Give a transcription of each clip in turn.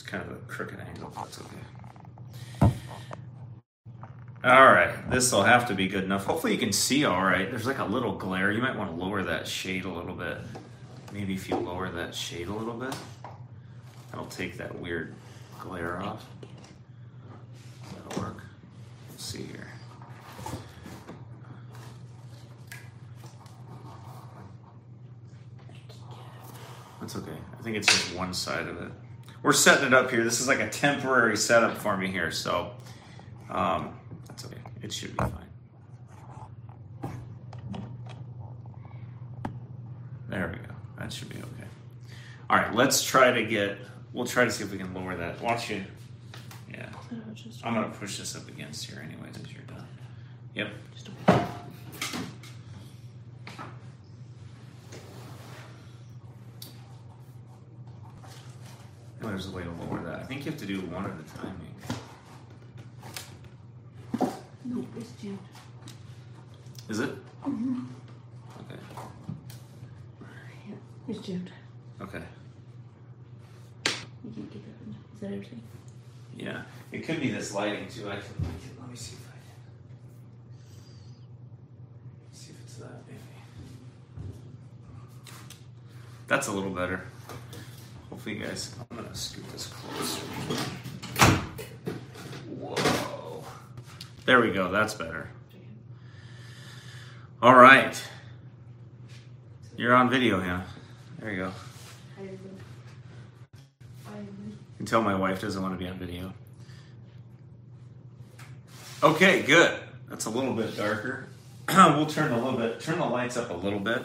kind of a crooked angle, but that's okay. All right, this will have to be good enough. Hopefully you can see all right. There's like a little glare. You might want to lower that shade a little bit. Maybe if you lower that shade a little bit, that'll take that weird glare off. That'll work. Let's see here. That's okay. I think it's just one side of it. We're setting it up here. This is like a temporary setup for me here, so that's okay. It should be fine. There we go. That should be okay. All right, let's try to get, we'll try to see if we can lower that. Watch you. Yeah. I'm going to push this up against here anyways as you're done. Yep. Oh, there's a way to lower that. I think you have to do one at a time, maybe. No, it's jammed. Is it? Mm-hmm. Okay. Yeah, it's jammed. Okay. You can't get that one. Is that everything? Yeah. It could be this lighting too. Let me see if I can. See if it's that, maybe. That's a little better. Hopefully you guys, I'm gonna scoot this closer. Whoa. There we go, that's better. All right. You're on video, yeah. There you go. You can tell my wife doesn't want to be on video. Okay, good. That's a little bit darker. We'll turn the lights up a little bit.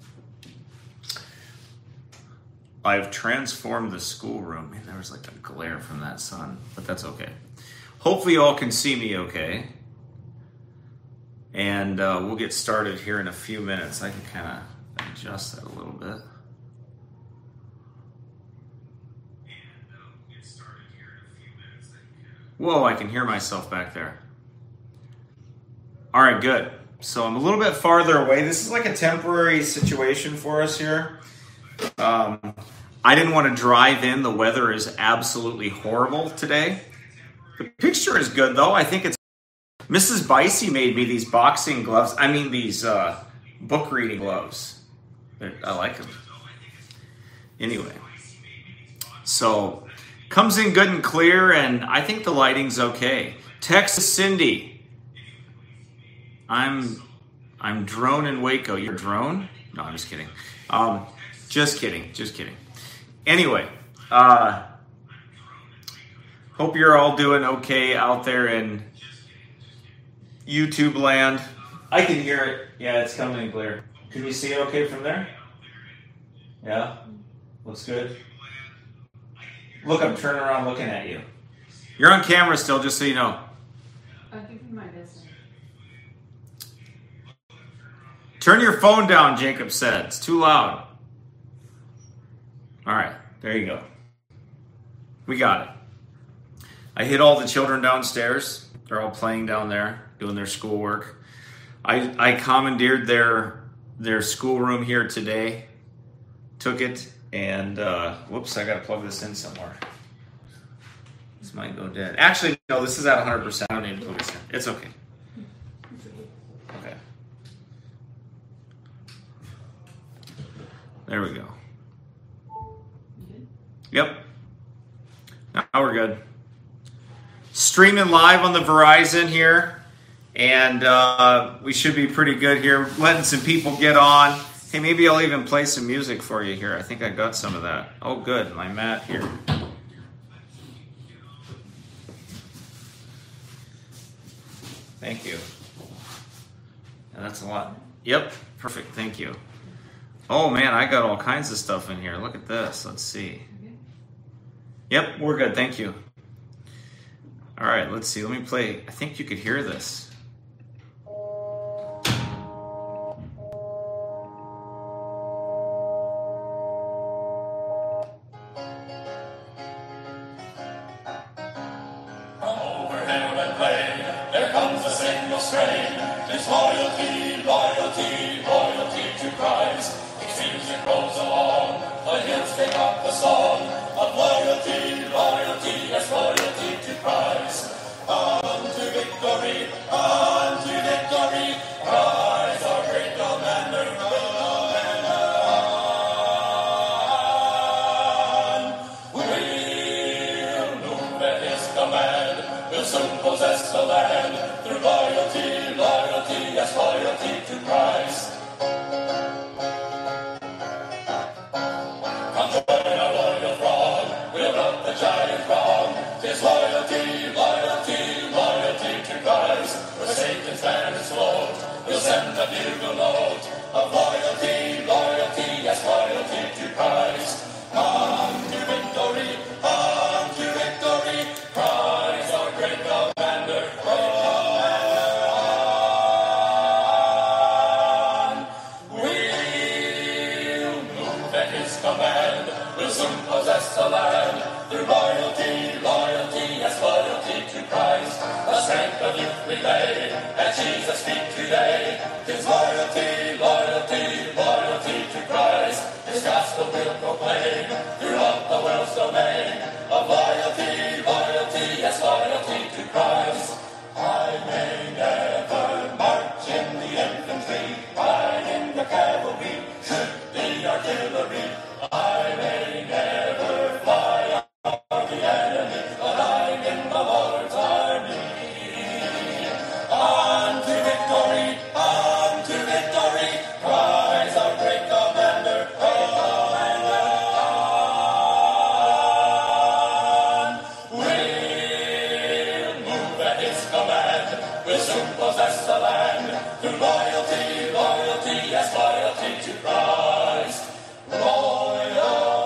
I've transformed the schoolroom. Man, there was like a glare from that sun, but that's okay. Hopefully you all can see me okay. And we'll get started here in a few minutes. I can kind of adjust that a little bit. Whoa, I can hear myself back there. All right, good. So I'm a little bit farther away. This is like a temporary situation for us here. I didn't want to drive in. The weather is absolutely horrible today. The picture is good, though. I think it's... Mrs. Bicey made me these boxing gloves. I mean, these book reading gloves. I like them. Anyway. So, comes in good and clear, and I think the lighting's okay. Texas Cindy. I'm drone in Waco. You're drone? No, I'm just kidding. Just kidding. Anyway, hope you're all doing okay out there in YouTube land. I can hear it. Yeah, it's coming in clear. Can you see it okay from there? Yeah? Looks good? Look, I'm turning around looking at you. You're on camera still, just so you know. I think we might miss it. Turn your phone down, Jacob said. It's too loud. All right, there you go. We got it. I hid all the children downstairs. They're all playing down there, doing their schoolwork. I commandeered their schoolroom here today. Took it, and whoops, I got to plug this in somewhere. This might go dead. Actually, no, this is at 100%. I don't need to plug this in. It's okay. Okay. There we go. Yep. Now we're good. Streaming live on the Verizon here. And we should be pretty good here. Letting some people get on. Hey, maybe I'll even play some music for you here. I think I got some of that. Oh, good. My mat here. Thank you. Yeah, that's a lot. Yep. Perfect. Thank you. Oh, man, I got all kinds of stuff in here. Look at this. Let's see. Yep, we're good. Thank you. All right, let's see. Let me play. I think you could hear this. Overhead and play, there comes a single strain. It's loyalty, loyalty, loyalty to Christ. Each music rolls along, the hymns take up the song of loyalty, loyalty. the land through loyalty, loyalty, yes, loyalty to Christ. Come join our loyal throng, we'll up the giant wrong. 'Tis loyalty, loyalty, loyalty to Christ. Where Satan's band is float, we'll send a bugle note of loyalty, loyalty, yes, loyalty to Christ. On to victory, on to victory, Christ our great commander, on. We'll move at his command, we'll soon possess the land, through loyalty, loyalty, yes, loyalty to Christ. The strength of youth we lay at Jesus' feet today. 'Tis loyalty, loyalty, loyalty to Christ. His gospel will proclaim throughout the world's domain of loyalty, loyalty, yes, loyalty to Christ. I may never march in the infantry, ride in the cavalry, shoot the artillery. I may never fly on the enemy, but I'm in the Lord's army. On to victory, Christ our great commander, on. We'll move at his command, we'll soon possess the land, through loyalty, loyalty, yes, loyalty to Christ. Loyalty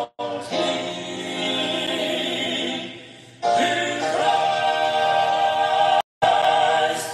to Christ.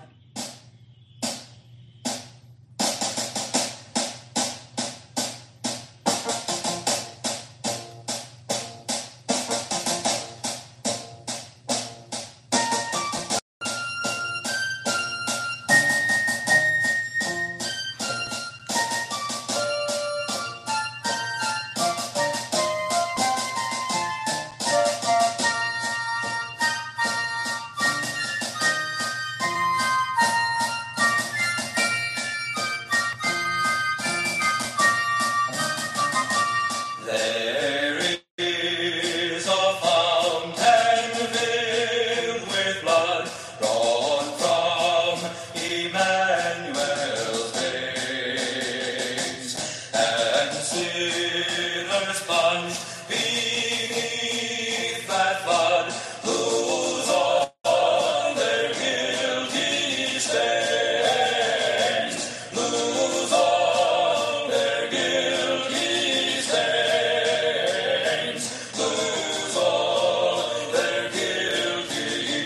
There is a fountain filled with blood, drawn from Emmanuel's veins, and sinners plunged beneath that flood, lose all their guilty stains, lose all their guilty stains, lose all their guilty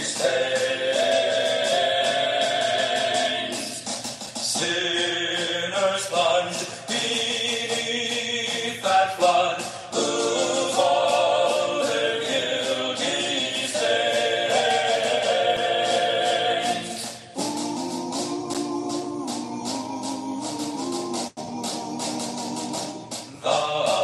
stains. Sinners plunged beneath that flood, lose all their guilty stains. The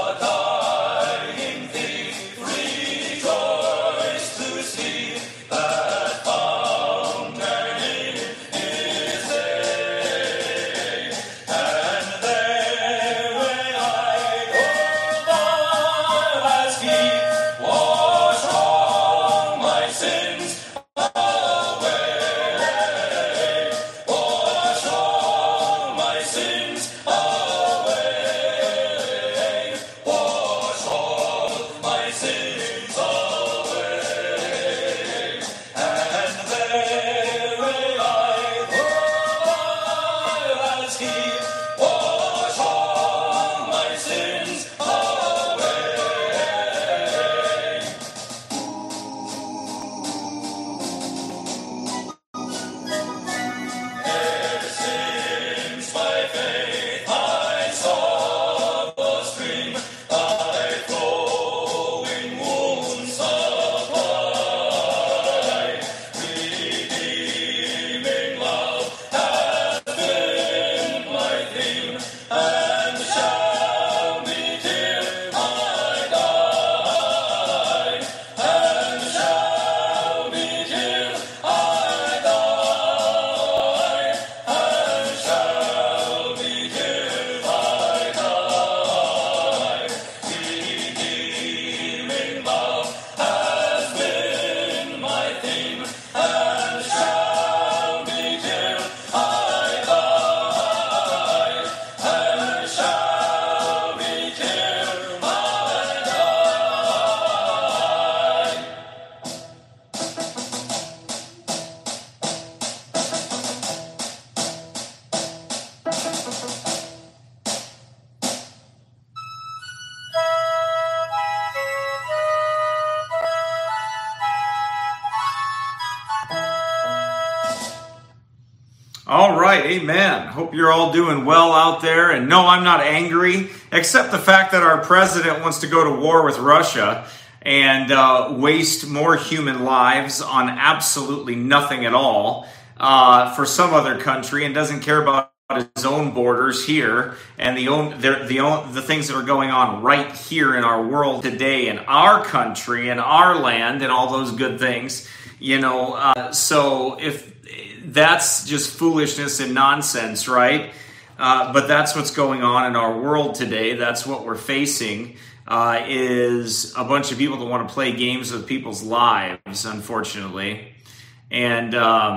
dying thief rejoiced to see that fountain in his day, and there may I go All right, amen. Hope you're all doing well out there. And no, I'm not angry, except the fact that our president wants to go to war with Russia and waste more human lives on absolutely nothing at all for some other country, and doesn't care about his own borders here and the things that are going on right here in our world today, in our country, in our land, and all those good things. So if that's just foolishness and nonsense, right? But that's what's going on in our world today. That's what we're facing, is a bunch of people that want to play games with people's lives, unfortunately. And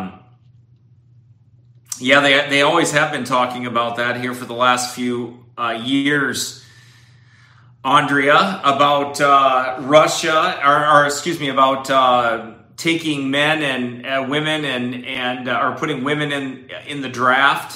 they always have been talking about that here for the last few years, Andrea, about Russia, about taking men and women and or putting women in the draft,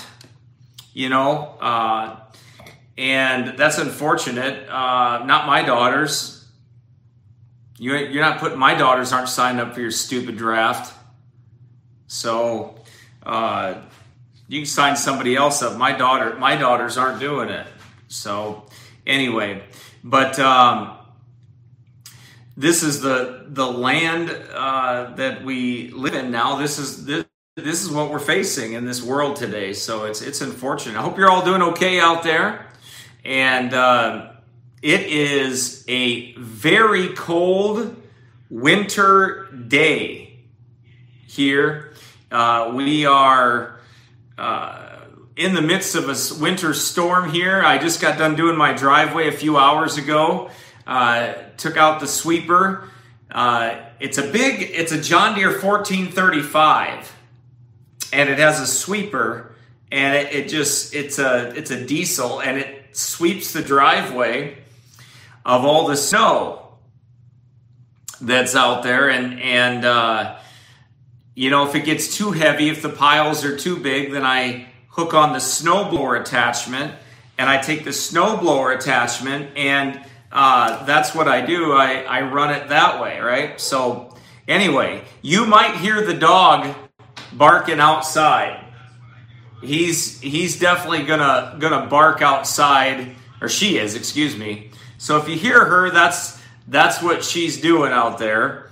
and that's unfortunate. Not my daughters. You're not putting, my daughters aren't signed up for your stupid draft. So you can sign somebody else up. My daughters aren't doing it. So anyway, but this is the land that we live in now. This is what we're facing in this world today. So it's unfortunate. I hope you're all doing okay out there. And it is a very cold winter day here. We are in the midst of a winter storm here. I just got done doing my driveway a few hours ago. Took out the sweeper. It's a John Deere 1435, and it has a sweeper, and it's a diesel, and it sweeps the driveway of all the snow that's out there, and if it gets too heavy, if the piles are too big, then I hook on the snowblower attachment, and I take the snowblower attachment, and that's what I do. I run it that way, right? So anyway, you might hear the dog barking outside. He's definitely gonna bark outside, or she is, excuse me. So if you hear her, that's what she's doing out there.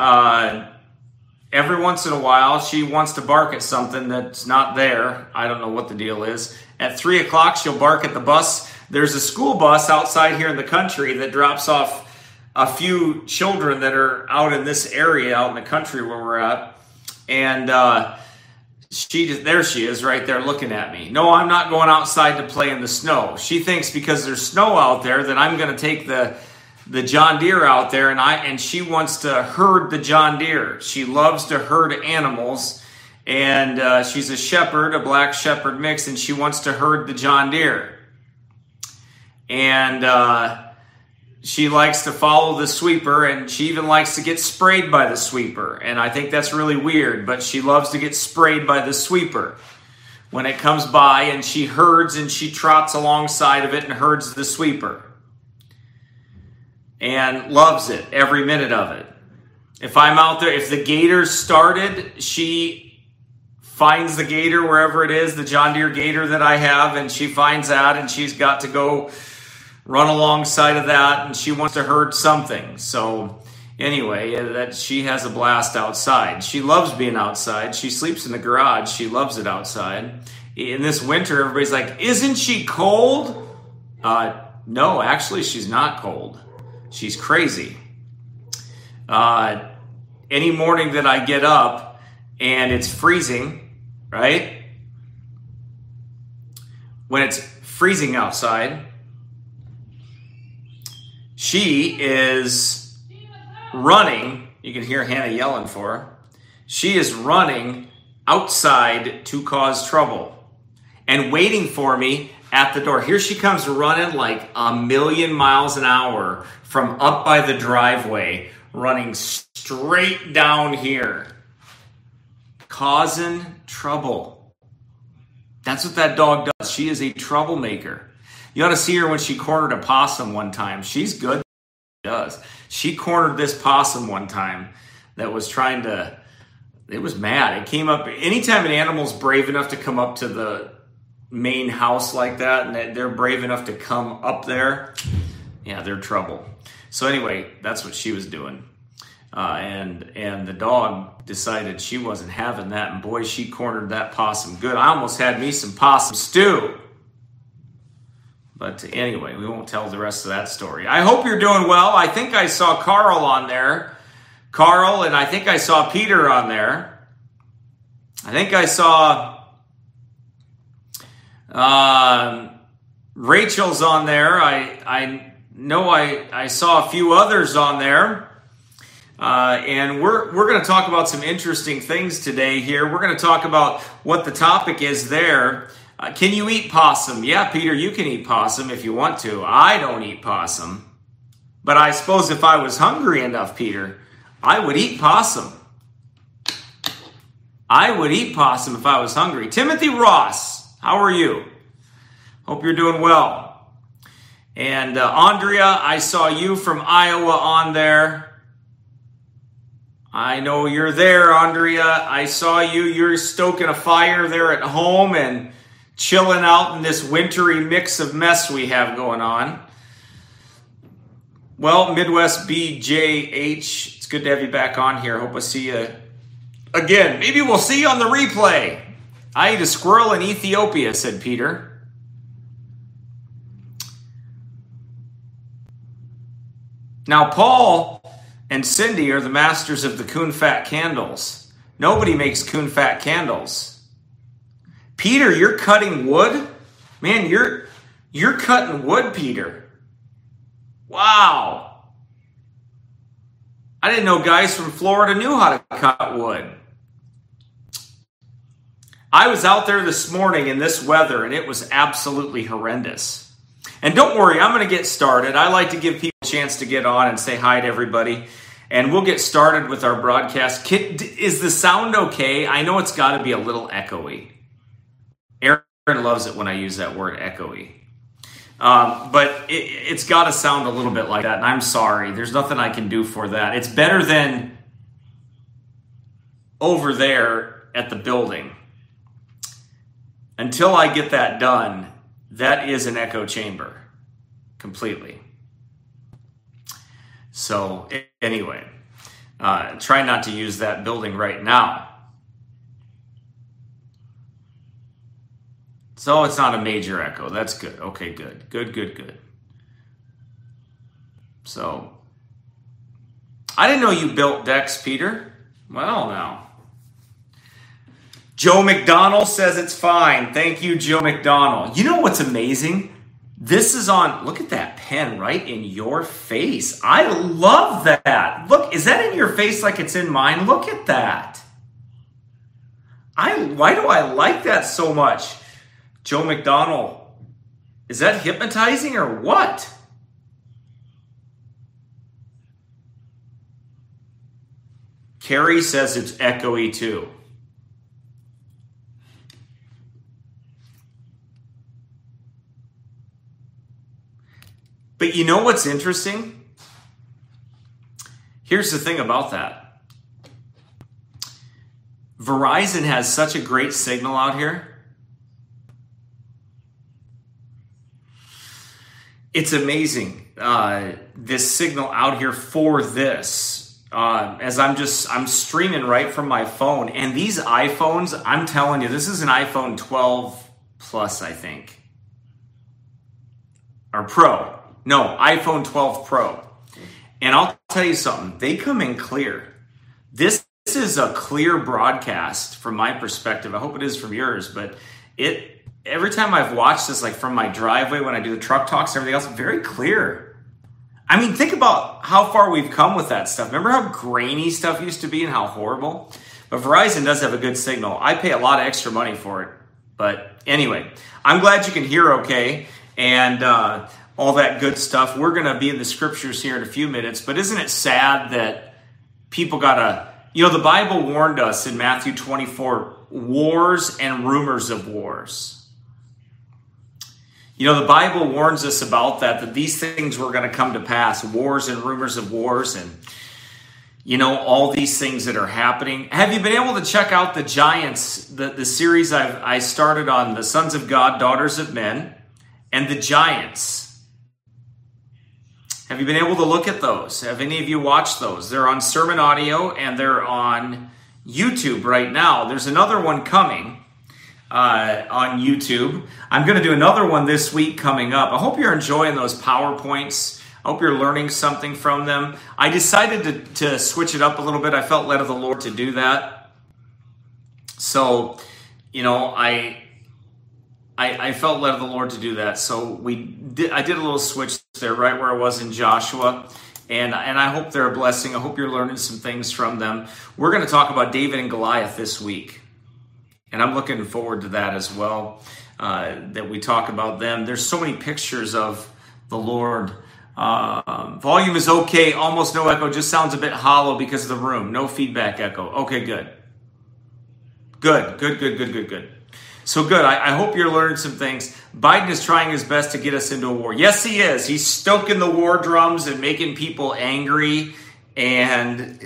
Every once in a while, she wants to bark at something that's not there. I don't know what the deal is. At 3 o'clock, she'll bark at the bus. There's a school bus outside here in the country that drops off a few children that are out in this area, out in the country where we're at. And there she is right there looking at me. No, I'm not going outside to play in the snow. She thinks because there's snow out there that I'm going to take the John Deere out there, and she wants to herd the John Deere. She loves to herd animals, and she's a shepherd, a black shepherd mix, and she wants to herd the John Deere. And she likes to follow the sweeper, and she even likes to get sprayed by the sweeper. And I think that's really weird, but she loves to get sprayed by the sweeper when it comes by, and she herds and she trots alongside of it and herds the sweeper. And loves it, every minute of it. If I'm out there, if the gators started, she finds the gator wherever it is, the John Deere gator that I have, and she finds that, and she's got to go run alongside of that, and she wants to herd something. So anyway, that she has a blast outside. She loves being outside. She sleeps in the garage. She loves it outside. In this winter, everybody's like, isn't she cold? No, actually, she's not cold. She's crazy. Any morning that I get up and it's freezing, right? When it's freezing outside, she is running. You can hear Hannah yelling for her. She is running outside to cause trouble and waiting for me at the door. Here she comes running like 1,000,000 miles an hour from up by the driveway, running straight down here, causing trouble. That's what that dog does. She is a troublemaker. You ought to see her when she cornered a possum one time. She's good. She does. She cornered this possum one time that was trying to it was mad. It came up anytime an animal's brave enough to come up to the main house like that, and they're brave enough to come up there, yeah, they're trouble. So anyway, that's what she was doing. And the dog decided she wasn't having that, and boy, she cornered that possum good. I almost had me some possum stew. But anyway, we won't tell the rest of that story. I hope you're doing well. I think I saw Carl on there. Carl, and I think I saw Peter on there. I think I saw Rachel's on there. I know I saw a few others on there. And we're going to talk about some interesting things today here. We're going to talk about what the topic is there. Can you eat possum? Yeah, Peter, you can eat possum if you want to. I don't eat possum. But I suppose if I was hungry enough, Peter, I would eat possum. I would eat possum if I was hungry. Timothy Ross, how are you? Hope you're doing well. And Andrea, I saw you from Iowa on there. I know you're there, Andrea. I saw you. You're stoking a fire there at home and chilling out in this wintry mix of mess we have going on. Well, Midwest BJH, it's good to have you back on here. Hope I see you again. Maybe we'll see you on the replay. I ate a squirrel in Ethiopia, said Peter. Now, Paul and Cindy are the masters of the Coon Fat candles. Nobody makes Coon Fat candles. Peter, you're cutting wood? Man, you're cutting wood, Peter. Wow. I didn't know guys from Florida knew how to cut wood. I was out there this morning in this weather, and it was absolutely horrendous. And don't worry, I'm going to get started. I like to give people a chance to get on and say hi to everybody. And we'll get started with our broadcast. Is the sound okay? I know it's got to be a little echoey. Aaron loves it when I use that word, echoey. But it's got to sound a little bit like that, and I'm sorry. There's nothing I can do for that. It's better than over there at the building. Until I get that done, that is an echo chamber, completely. So anyway, try not to use that building right now. So it's not a major echo. That's good. Okay, good. Good. So, I didn't know you built decks, Peter. Well, now. Joe McDonald says it's fine. Thank you, Joe McDonald. You know what's amazing? This is on, look at that pen right in your face. I love that. Look, is that in your face like it's in mine? Look at that. Why do I like that so much? Joe McDonald, is that hypnotizing or what? Carrie says it's echoey too. But you know what's interesting? Here's the thing about that. Verizon has such a great signal out here. It's amazing, this signal out here for this. As I'm streaming right from my phone. And these iPhones, I'm telling you, this is an iPhone 12 Plus, I think. Or Pro. No, iPhone 12 Pro. And I'll tell you something, they come in clear. This is a clear broadcast from my perspective. I hope it is from yours, but every time I've watched this, like from my driveway when I do the truck talks and everything else, very clear. I mean, think about how far we've come with that stuff. Remember how grainy stuff used to be and how horrible? But Verizon does have a good signal. I pay a lot of extra money for it. But anyway, I'm glad you can hear okay and all that good stuff. We're going to be in the scriptures here in a few minutes. But isn't it sad that people got to... the Bible warned us in Matthew 24, wars and rumors of wars. The Bible warns us about that these things were going to come to pass, wars and rumors of wars. And, all these things that are happening. Have you been able to check out the Giants, the series I started on the Sons of God, Daughters of Men, and the Giants? Have you been able to look at those? Have any of you watched those? They're on Sermon Audio and they're on YouTube right now. There's another one coming on YouTube. I'm going to do another one this week coming up. I hope you're enjoying those PowerPoints. I hope you're learning something from them. I decided to switch it up a little bit. I felt led of the Lord to do that. So, I felt led of the Lord to do that. So I did a little switch there right where I was in Joshua. And I hope they're a blessing. I hope you're learning some things from them. We're going to talk about David and Goliath this week. And I'm looking forward to that as well, that we talk about them. There's so many pictures of the Lord. Volume is okay, almost no echo, just sounds a bit hollow because of the room. No feedback echo. Okay, good. Good. So good. I hope you're learning some things. Biden is trying his best to get us into a war. Yes, he is. He's stoking the war drums and making people angry. And,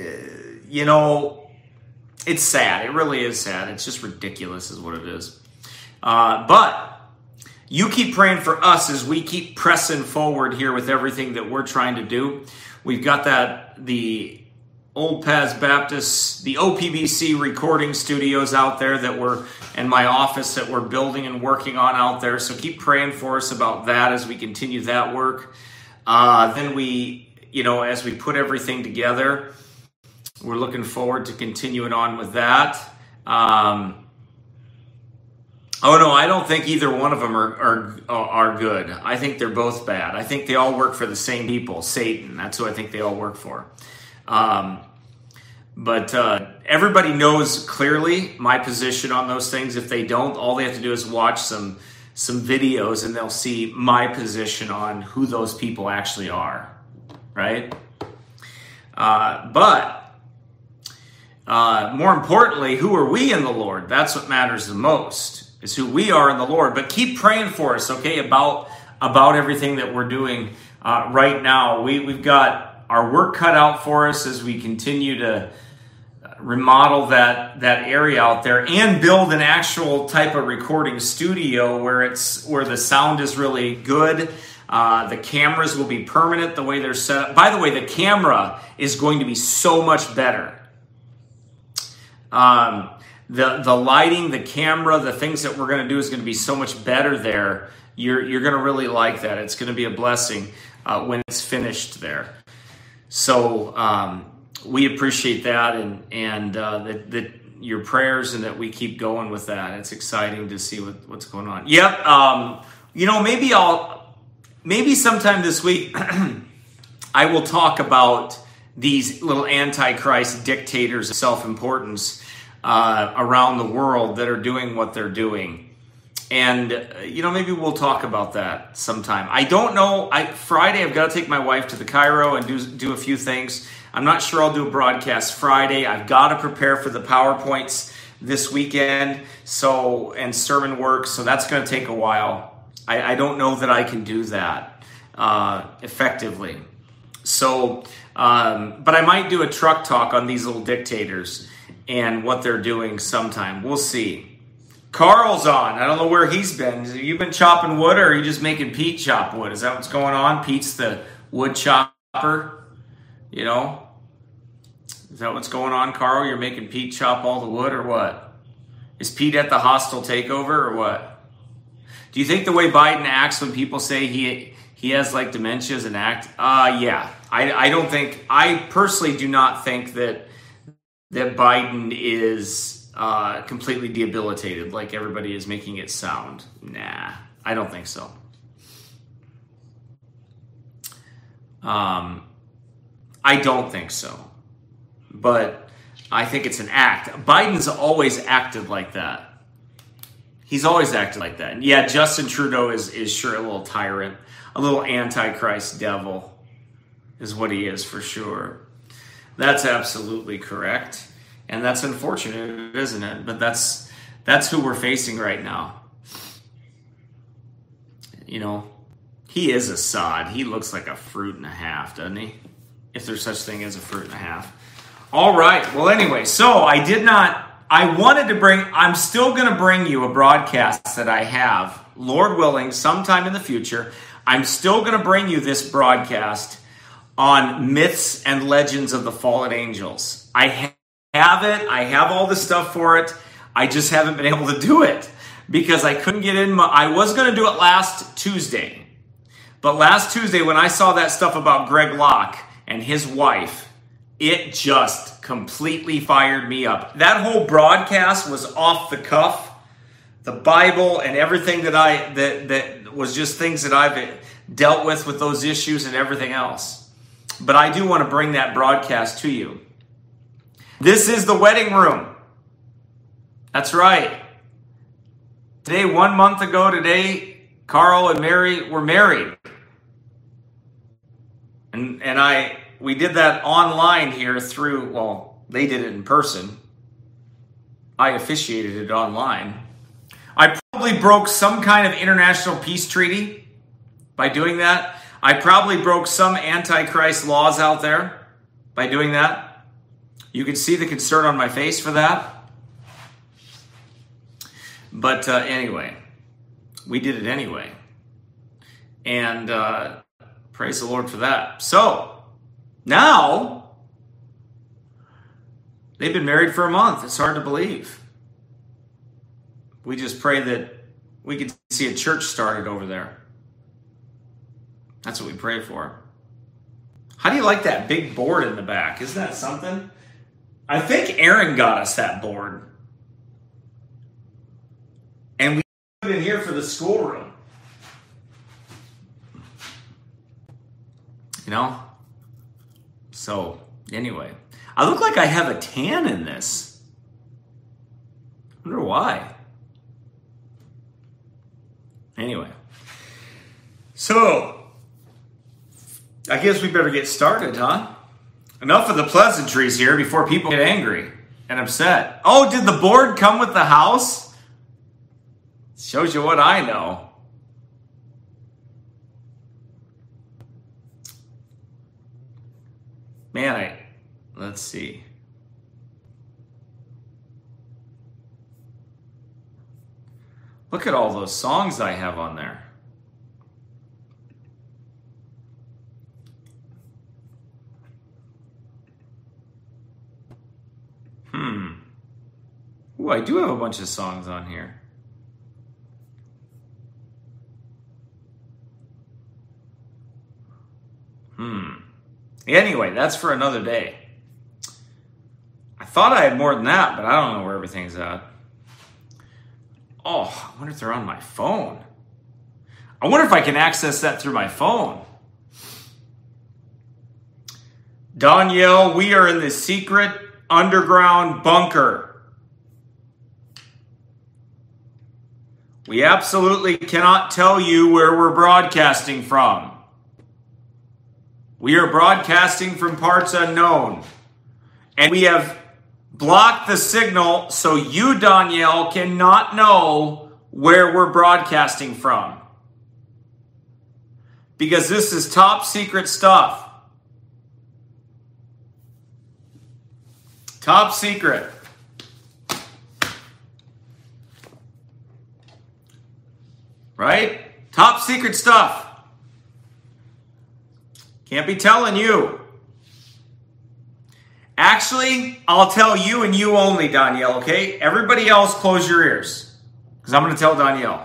it's sad. It really is sad. It's just ridiculous is what it is. But you keep praying for us as we keep pressing forward here with everything that we're trying to do. We've got the Old Paths Baptist, the OPBC recording studios out there and my office that we're building and working on out there. So keep praying for us about that as we continue that work. Then as we put everything together, we're looking forward to continuing on with that. I don't think either one of them are good. I think they're both bad. I think they all work for the same people, Satan. That's who I think they all work for. But everybody knows clearly my position on those things. If they don't, all they have to do is watch some videos and they'll see my position on who those people actually are, right? But more importantly, who are we in the Lord? That's what matters the most, is who we are in the Lord. But keep praying for us, okay, about everything that we're doing right now. We've got our work cut out for us as we continue to remodel that area out there and build an actual type of recording studio where the sound is really good. The cameras will be permanent the way they're set up. By the way, the camera is going to be so much better. The lighting, the camera, the things that we're going to do is going to be so much better there. You're going to really like that. It's going to be a blessing when it's finished there. So we appreciate that and that your prayers and that we keep going with that. It's exciting to see what's going on. Yep. Maybe sometime this week I will talk about these little antichrist dictators of self-importance around the world that are doing what they're doing. And, maybe we'll talk about that sometime. I don't know. Friday, I've got to take my wife to the Cairo and do a few things. I'm not sure I'll do a broadcast Friday. I've got to prepare for the PowerPoints this weekend, and sermon work, so that's going to take a while. I don't know that I can do that effectively. So, but I might do a truck talk on these little dictators and what they're doing sometime. We'll see. Carl's on. I don't know where he's been. Have you been chopping wood, or are you just making Pete chop wood? Is that what's going on? Pete's the wood chopper, Is that what's going on, Carl? You're making Pete chop all the wood, or what? Is Pete at the hostile takeover, or what? Do you think the way Biden acts when people say he has like dementia is an act? Yeah. I personally do not think that Biden is completely debilitated like everybody is making it sound. Nah, I don't think so. I don't think so. But I think it's an act. Biden's always acted like that. He's always acted like that. And yeah, Justin Trudeau is sure a little tyrant, a little antichrist devil is what he is for sure. That's absolutely correct. And that's unfortunate, isn't it? But that's who we're facing right now. He is a sod. He looks like a fruit and a half, doesn't he? If there's such thing as a fruit and a half. All right. Well, anyway, so I'm still going to bring you a broadcast that I have, Lord willing, sometime in the future. I'm still going to bring you this broadcast on myths and legends of the fallen angels. I have it. I have all the stuff for it. I just haven't been able to do it because I couldn't get in. I was going to do it last Tuesday. But last Tuesday when I saw that stuff about Greg Locke and his wife, it just completely fired me up. That whole broadcast was off the cuff. The Bible and everything that was just things that I've dealt with those issues and everything else. But I do want to bring that broadcast to you. This is the wedding room. That's right. Today, 1 month ago today, Carl and Mary were married. And we did that online here through, well, they did it in person. I officiated it online. I probably broke some kind of international peace treaty by doing that. I probably broke some antichrist laws out there by doing that. You can see the concern on my face for that. But anyway, we did it anyway. And praise the Lord for that. So, now, they've been married for a month. It's hard to believe. We just pray that we could see a church started over there. That's what we pray for. How do you like that big board in the back? Isn't that something? I think Aaron got us that board. And we put it in here for the schoolroom. You know? So, anyway. I look like I have a tan in this. I wonder why. Anyway. So, I guess we better get started, huh? Enough of the pleasantries here before people get angry and upset. Oh, did the board come with the house? Shows you what I know. Man, let's see. Look at all those songs I have on there. Ooh, I do have a bunch of songs on here. Anyway, that's for another day. I thought I had more than that, but I don't know where everything's at. Oh, I wonder if they're on my phone. I wonder if I can access that through my phone. Danielle, we are in the secret underground bunker. We absolutely cannot tell you where we're broadcasting from. We are broadcasting from parts unknown. And we have blocked the signal so you, Danielle, cannot know where we're broadcasting from. Because this is top secret stuff. Top secret. Right? Top secret stuff. Can't be telling you. Actually, I'll tell you and you only, Danielle, okay? Everybody else, close your ears. Because I'm going to tell Danielle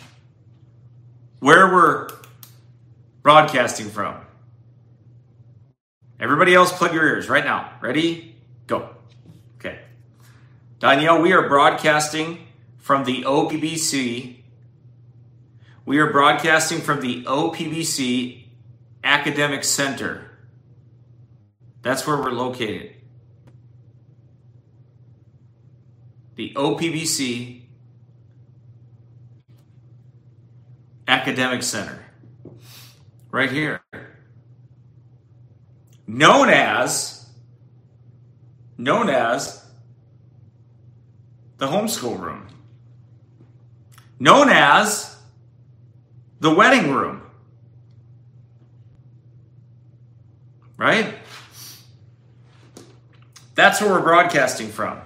where we're broadcasting from. Everybody else, plug your ears right now. Ready? Go. Okay. Danielle, we are broadcasting from the OPBC. We are broadcasting from the OPBC Academic Center. That's where we're located. The OPBC Academic Center. Right here. Known as the homeschool room. Known as the wedding room. Right? That's where we're broadcasting from.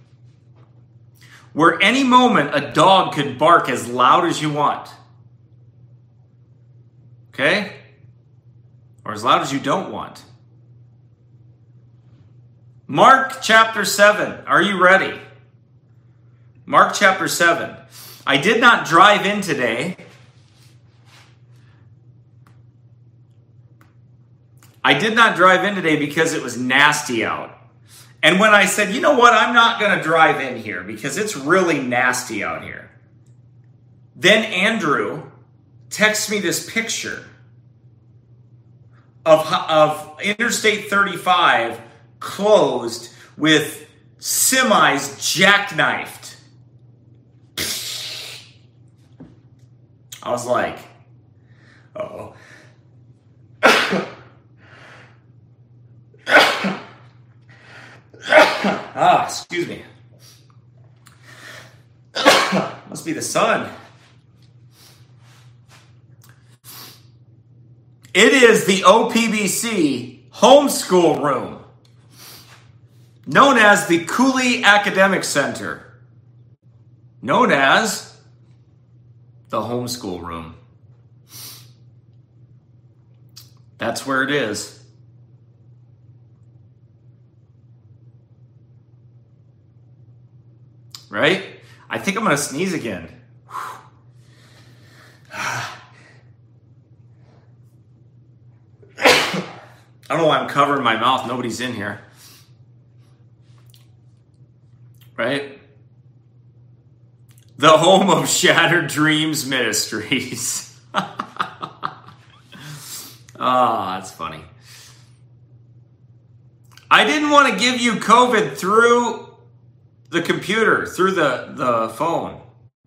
Where any moment a dog could bark as loud as you want. Okay? Or as loud as you don't want. Mark chapter 7. Are you ready? Mark chapter 7. I did not drive in today. Because it was nasty out. And when I said, you know what, I'm not going to drive in here because it's really nasty out here. Then Andrew texts me this picture of Interstate 35 closed with semis jackknifed. I was like, uh-oh. Excuse me. Must be the sun. It is the OPBC homeschool room, known as the Cooley Academic Center, known as the homeschool room. That's where it is. Right? I think I'm going to sneeze again. I don't know why I'm covering my mouth. Nobody's in here. Right? The home of Shattered Dreams Ministries. That's funny. I didn't want to give you COVID through the computer, through the phone.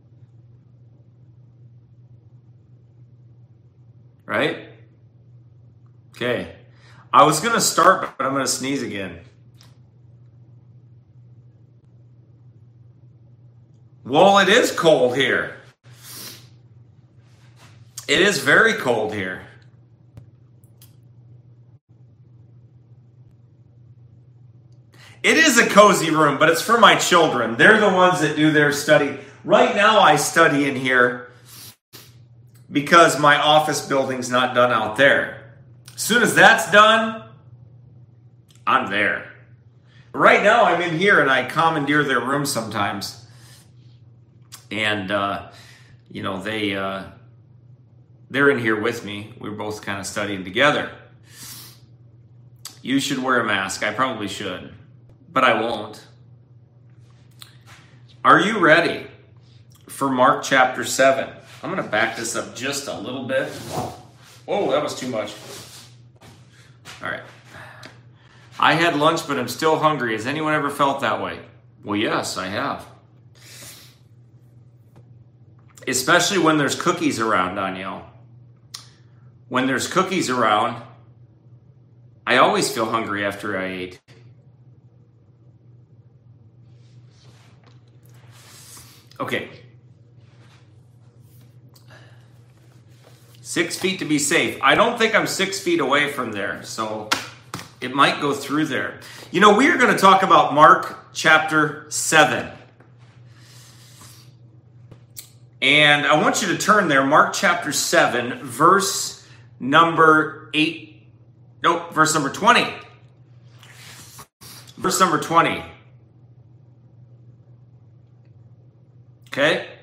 Right? Okay. I was going to start, but I'm going to sneeze again. Well, it is cold here. It is very cold here. It is a cozy room, but it's for my children. They're the ones that do their study. Right now, I study in here because my office building's not done out there. As soon as that's done, I'm there. Right now, I'm in here and I commandeer their room sometimes. And, they're in here with me. We're both kind of studying together. You should wear a mask. I probably should. But I won't. Are you ready for Mark chapter 7? I'm going to back this up just a little bit. Oh, that was too much. All right. I had lunch, but I'm still hungry. Has anyone ever felt that way? Well, yes, I have. Especially when there's cookies around, Danielle. When there's cookies around, I always feel hungry after I ate. Okay. 6 feet to be safe. I don't think I'm 6 feet away from there, so it might go through there. You know, we are going to talk about Mark chapter 7. And I want you to turn there, Mark chapter 7, verse number 8. Nope, verse number 20. Verse number 20. Okay?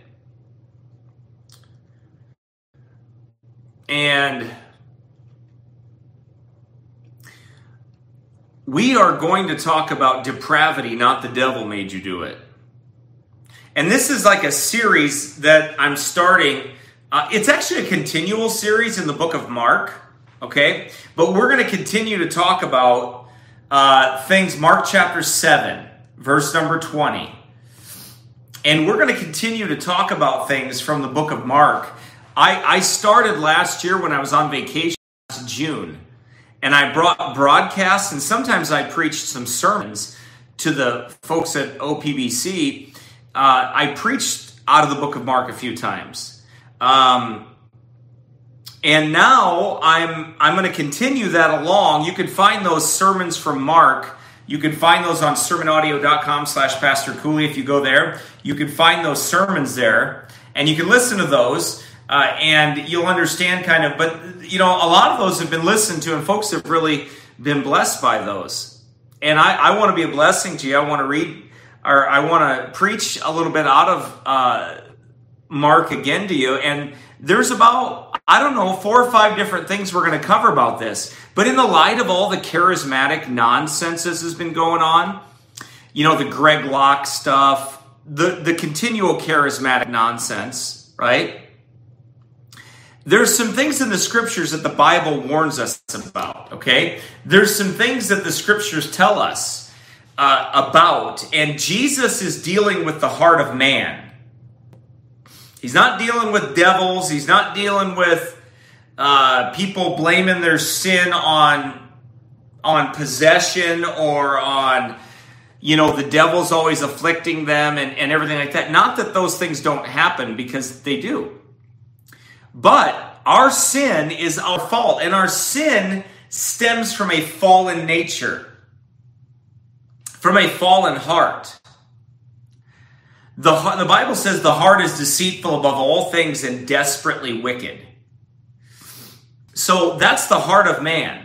And we are going to talk about depravity, not the devil made you do it. And this is like a series that I'm starting. It's actually a continual series in the book of Mark, okay? But we're going to continue to talk about things, Mark chapter 7, verse number 20. And we're going to continue to talk about things from the book of Mark. I started last year when I was on vacation last June. And I brought broadcasts, and sometimes I preached some sermons to the folks at OPBC. I preached out of the book of Mark a few times. And now I'm going to continue that along. You can find those sermons from Mark You can find those on sermonaudio.com/Pastor Cooley. If you go there, you can find those sermons there, and you can listen to those, and you'll understand kind of, but a lot of those have been listened to, and folks have really been blessed by those. And I want to be a blessing to you. I want to read, or I want to preach a little bit out of Mark again to you, and there's about, 4 or 5 different things we're going to cover about this. But in the light of all the charismatic nonsense that has been going on, the Greg Locke stuff, the continual charismatic nonsense, right? There's some things in the scriptures that the Bible warns us about, okay? There's some things that the scriptures tell us about, and Jesus is dealing with the heart of man. He's not dealing with devils. He's not dealing with people blaming their sin on possession or on, the devil's always afflicting them and everything like that. Not that those things don't happen, because they do. But our sin is our fault, and our sin stems from a fallen nature, from a fallen heart. The Bible says the heart is deceitful above all things and desperately wicked. So that's the heart of man.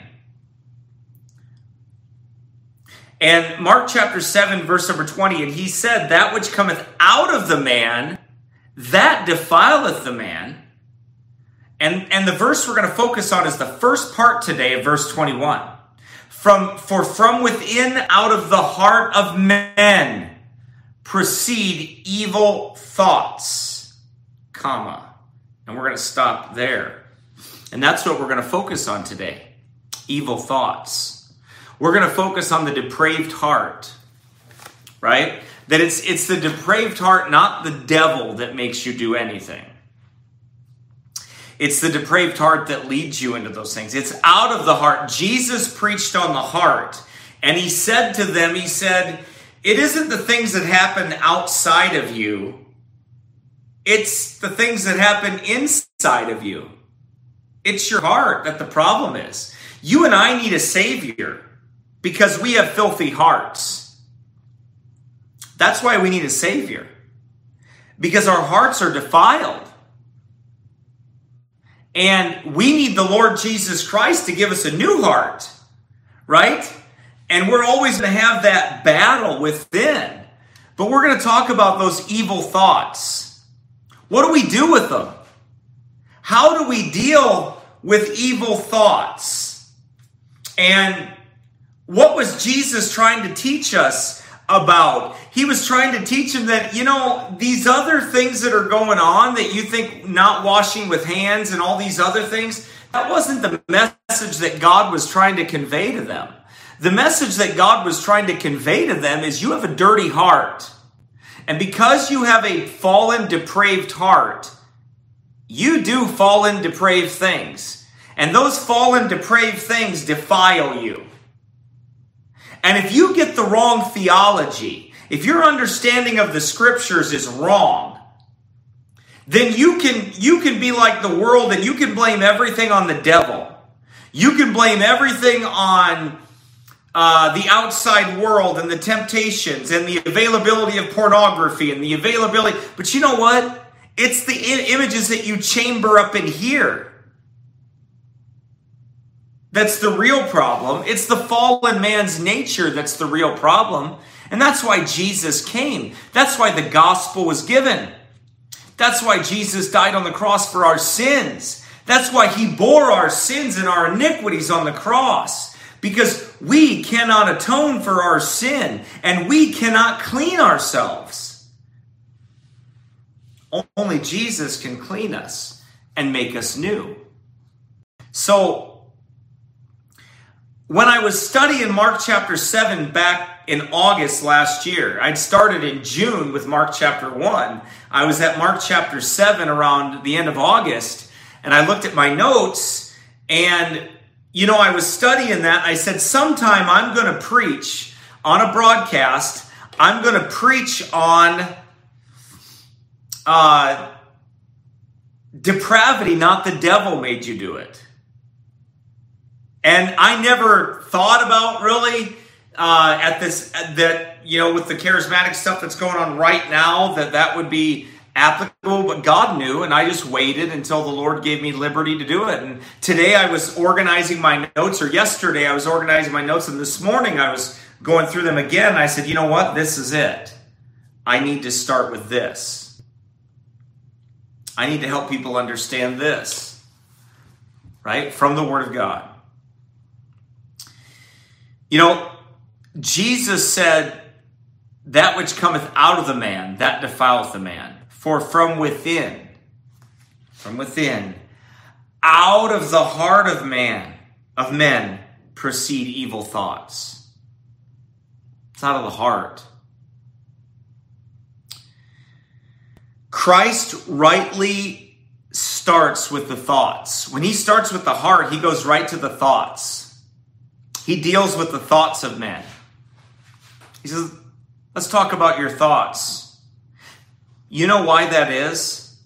And Mark chapter 7, verse number 20, and he said, that which cometh out of the man, that defileth the man. And the verse we're going to focus on is the first part today of verse 21. For from within, out of the heart of men, proceed evil thoughts, comma. And we're going to stop there. And that's what we're going to focus on today. Evil thoughts. We're going to focus on the depraved heart. Right? That it's the depraved heart, not the devil, that makes you do anything. It's the depraved heart that leads you into those things. It's out of the heart. Jesus preached on the heart. And he said to them, it isn't the things that happen outside of you. It's the things that happen inside of you. It's your heart that the problem is. You and I need a Savior because we have filthy hearts. That's why we need a Savior. Because our hearts are defiled. And we need the Lord Jesus Christ to give us a new heart. Right? And we're always going to have that battle within. But we're going to talk about those evil thoughts. What do we do with them? How do we deal with evil thoughts? And what was Jesus trying to teach us about? He was trying to teach him that, these other things that are going on, that you think not washing with hands and all these other things, that wasn't the message that God was trying to convey to them. The message that God was trying to convey to them is you have a dirty heart. And because you have a fallen, depraved heart, you do fallen, depraved things. And those fallen, depraved things defile you. And if you get the wrong theology, if your understanding of the scriptures is wrong, then you can be like the world and you can blame everything on the devil. You can blame everything on the outside world and the temptations and the availability of pornography and the availability. But you know what? It's the images that you chamber up in here. That's the real problem. It's the fallen man's nature that's the real problem. And that's why Jesus came. That's why the gospel was given. That's why Jesus died on the cross for our sins. That's why he bore our sins and our iniquities on the cross. Because we cannot atone for our sin and we cannot clean ourselves. Only Jesus can clean us and make us new. So, when I was studying Mark chapter 7 back in August last year, I'd started in June with Mark chapter 1. I was at Mark chapter 7 around the end of August, and I looked at my notes, and I was studying that. I said, sometime I'm going to preach on a broadcast. I'm going to preach on depravity, not the devil made you do it. And I never thought about really with the charismatic stuff that's going on right now, that would be applicable, but God knew, and I just waited until the Lord gave me liberty to do it. And today I was organizing my notes, or yesterday I was organizing my notes, and this morning I was going through them again. And I said, you know what? This is it. I need to start with this. I need to help people understand this, right? From the Word of God. You know, Jesus said, that which cometh out of the man, that defileth the man. For from within, out of the heart of men, proceed evil thoughts. It's out of the heart. Christ rightly starts with the thoughts. When he starts with the heart, he goes right to the thoughts. He deals with the thoughts of men. He says, let's talk about your thoughts. You know why that is?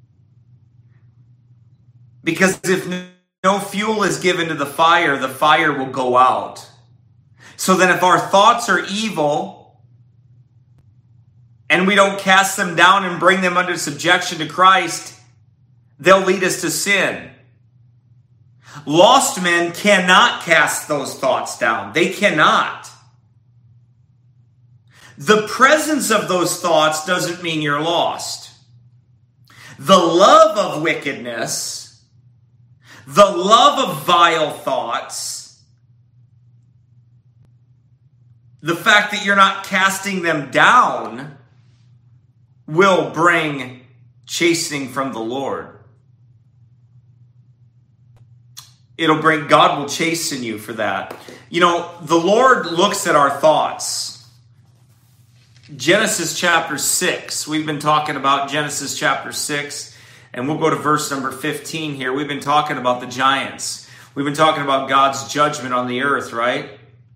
Because if no fuel is given to the fire will go out. So then if our thoughts are evil and we don't cast them down and bring them under subjection to Christ, they'll lead us to sin. Lost men cannot cast those thoughts down. They cannot. The presence of those thoughts doesn't mean you're lost. The love of wickedness, the love of vile thoughts, the fact that you're not casting them down will bring chastening from the Lord. God will chasten you for that. You know, the Lord looks at our thoughts. Genesis chapter 6. We've been talking about Genesis chapter 6, and we'll go to verse number 15 here. We've been talking about the giants. We've been talking about God's judgment on the earth, right?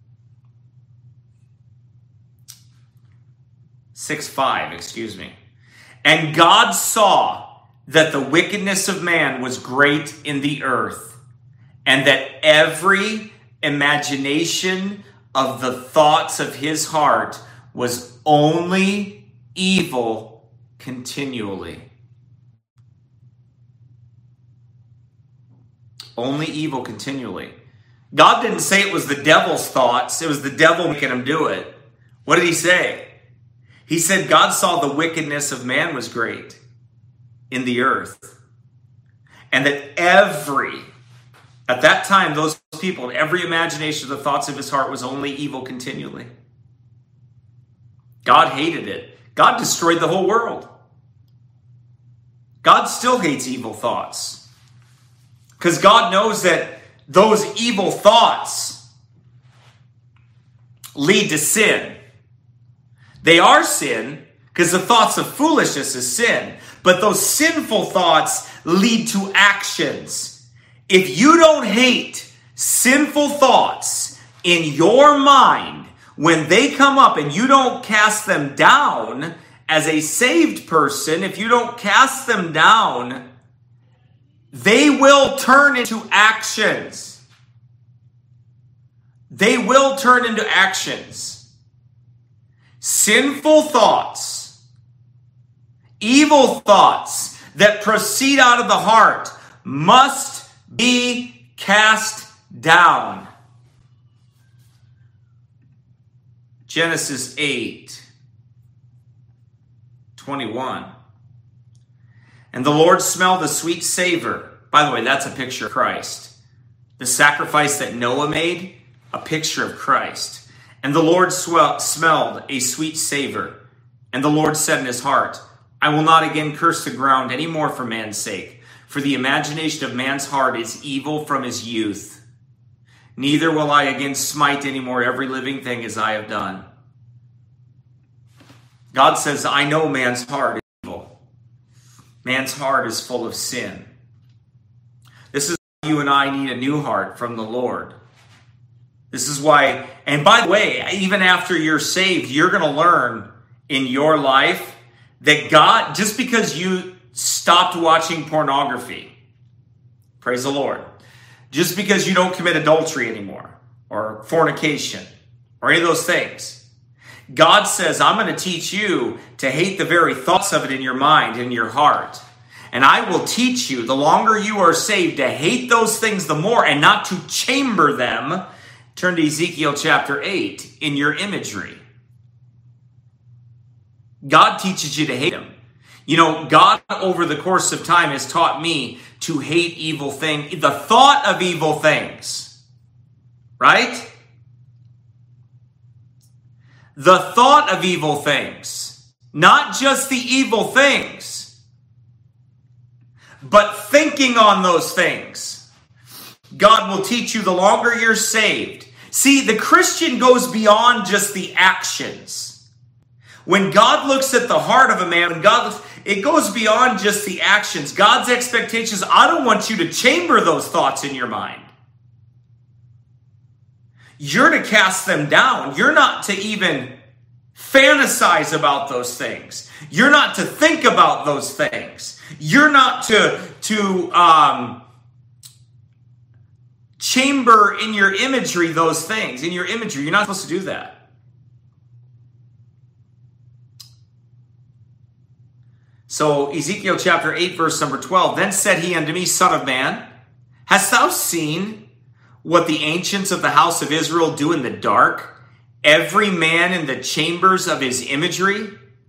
6:5, excuse me. And God saw that the wickedness of man was great in the earth, and that every imagination of the thoughts of his heart was only evil continually. Only evil continually. God didn't say it was the devil's thoughts. It was the devil making him do it. What did he say? He said God saw the wickedness of man was great in the earth. And that at that time, those people, every imagination of the thoughts of his heart was only evil continually. God hated it. God destroyed the whole world. God still hates evil thoughts. Because God knows that those evil thoughts lead to sin. They are sin, because the thoughts of foolishness is sin. But those sinful thoughts lead to actions. If you don't hate sinful thoughts in your mind, when they come up and you don't cast them down as a saved person, if you don't cast them down, they will turn into actions. They will turn into actions. Sinful thoughts, evil thoughts that proceed out of the heart must be cast down. Genesis 8:21. And the Lord smelled a sweet savor. By the way, that's a picture of Christ. The sacrifice that Noah made, a picture of Christ. And the Lord smelled a sweet savor. And the Lord said in his heart, I will not again curse the ground any more for man's sake, for the imagination of man's heart is evil from his youth. Neither will I again smite any more every living thing as I have done. God says, I know man's heart is evil. Man's heart is full of sin. This is why you and I need a new heart from the Lord. This is why, and by the way, even after you're saved, you're going to learn in your life that God, just because you stopped watching pornography, praise the Lord, just because you don't commit adultery anymore, or fornication, or any of those things. God says, I'm going to teach you to hate the very thoughts of it in your mind, in your heart. And I will teach you, the longer you are saved, to hate those things the more and not to chamber them. Turn to Ezekiel chapter 8 in your imagery. God teaches you to hate them. You know, God over the course of time has taught me to hate evil things, the thought of evil things, right? The thought of evil things, not just the evil things, but thinking on those things. God will teach you the longer you're saved. See, the Christian goes beyond just the actions. When God looks at the heart of a man, it goes beyond just the actions. God's expectations, I don't want you to chamber those thoughts in your mind. You're to cast them down. You're not to even fantasize about those things. You're not to think about those things. You're not to chamber in your imagery those things. In your imagery, you're not supposed to do that. So Ezekiel chapter 8, verse number 12, then said he unto me, Son of man, hast thou seen what the ancients of the house of Israel do in the dark, every man in the chambers of his imagery?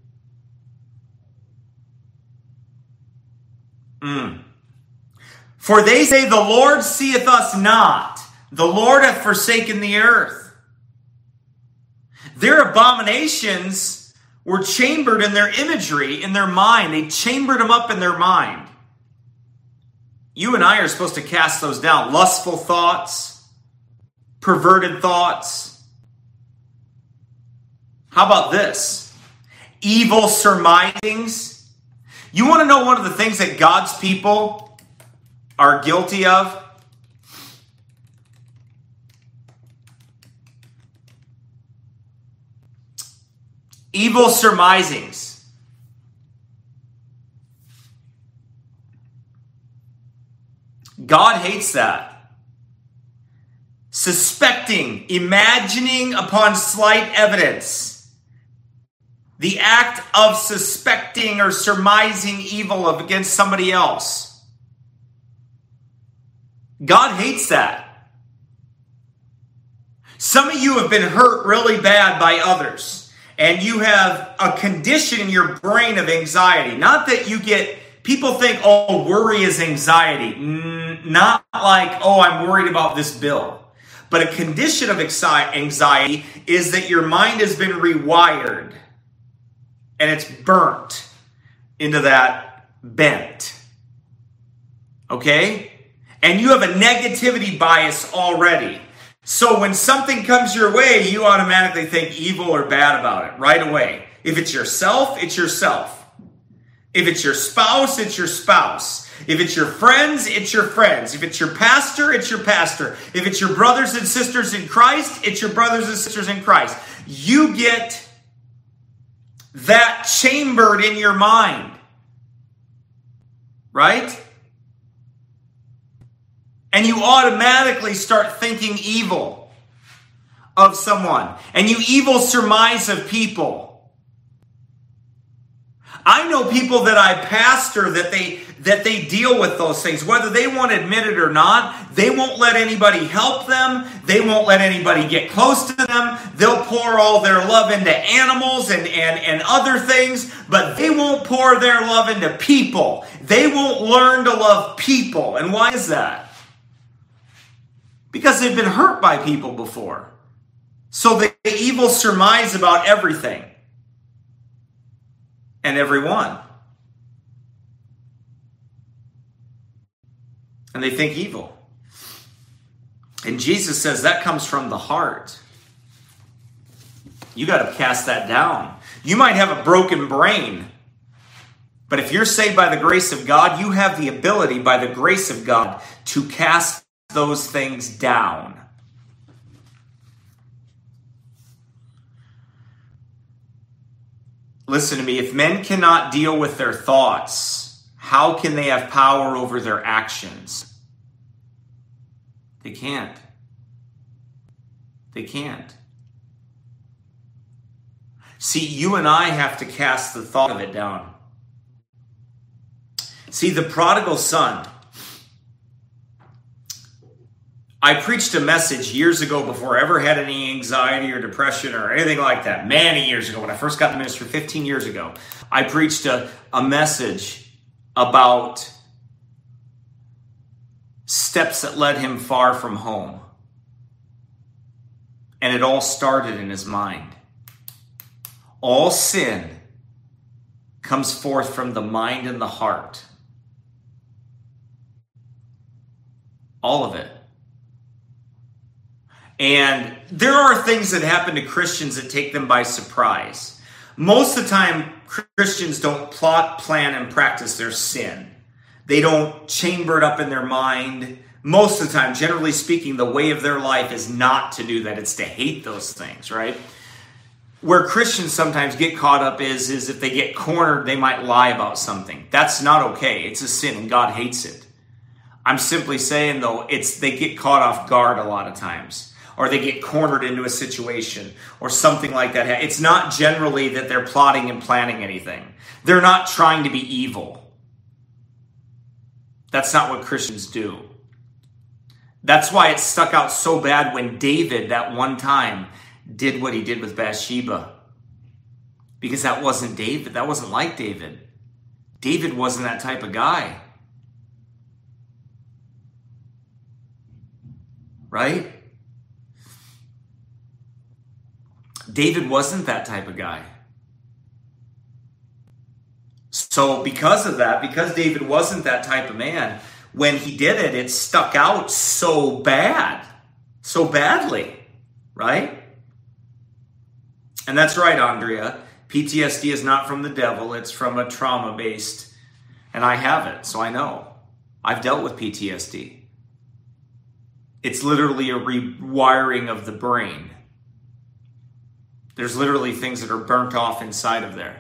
For they say, the Lord seeth us not. The Lord hath forsaken the earth. Their abominations were chambered in their imagery, in their mind. They chambered them up in their mind. You and I are supposed to cast those down. Lustful thoughts, perverted thoughts. How about this? Evil surmisings. You want to know one of the things that God's people are guilty of? Evil surmisings. God hates that. Suspecting, imagining upon slight evidence. The act of suspecting or surmising evil against somebody else. God hates that. Some of you have been hurt really bad by others, and you have a condition in your brain of anxiety. Not that you get, people think, oh, worry is anxiety. Not like, oh, I'm worried about this bill. But a condition of anxiety is that your mind has been rewired, and it's burnt into that bent. Okay? And you have a negativity bias already. So when something comes your way, you automatically think evil or bad about it right away. If it's yourself, it's yourself. If it's your spouse, it's your spouse. If it's your friends, it's your friends. If it's your pastor, it's your pastor. If it's your brothers and sisters in Christ, it's your brothers and sisters in Christ. You get that chambered in your mind. Right? And you automatically start thinking evil of someone. And you evil surmise of people. I know people that I pastor that they deal with those things. Whether they want to admit it or not, they won't let anybody help them. They won't let anybody get close to them. They'll pour all their love into animals and other things, but they won't pour their love into people. They won't learn to love people. And why is that? Because they've been hurt by people before. So they evil surmise about everything and everyone. And they think evil. And Jesus says that comes from the heart. You got to cast that down. You might have a broken brain, but if you're saved by the grace of God, you have the ability by the grace of God to cast those things down. Listen to me. If men cannot deal with their thoughts, how can they have power over their actions? They can't. They can't. See, you and I have to cast the thought of it down. See, the prodigal son, I preached a message years ago before I ever had any anxiety or depression or anything like that. Many years ago, when I first got the ministry 15 years ago, I preached a message about steps that led him far from home. And it all started in his mind. All sin comes forth from the mind and the heart. All of it. And there are things that happen to Christians that take them by surprise. Most of the time, Christians don't plot, plan, and practice their sin. They don't chamber it up in their mind. Most of the time, generally speaking, the way of their life is not to do that. It's to hate those things, right? Where Christians sometimes get caught up is if they get cornered, they might lie about something. That's not okay. It's a sin, and God hates it. I'm simply saying, though, they get caught off guard a lot of times. Or they get cornered into a situation or something like that. It's not generally that they're plotting and planning anything. They're not trying to be evil. That's not what Christians do. That's why it stuck out so bad when David, that one time, did what he did with Bathsheba. Because that wasn't David. That wasn't like David. David wasn't that type of guy. Right? David wasn't that type of guy. So because of that, because David wasn't that type of man, when he did it, it stuck out so bad, so badly, right? And that's right, Andrea. PTSD is not from the devil. It's from a trauma-based, and I have it, so I know. I've dealt with PTSD. It's literally a rewiring of the brain. There's literally things that are burnt off inside of there.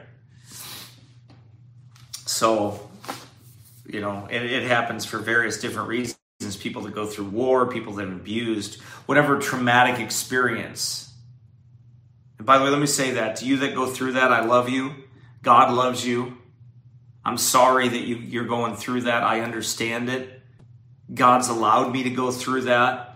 So, it happens for various different reasons. People that go through war, people that have abused, whatever traumatic experience. And by the way, let me say that to you that go through that, I love you. God loves you. I'm sorry that you're going through that. I understand it. God's allowed me to go through that.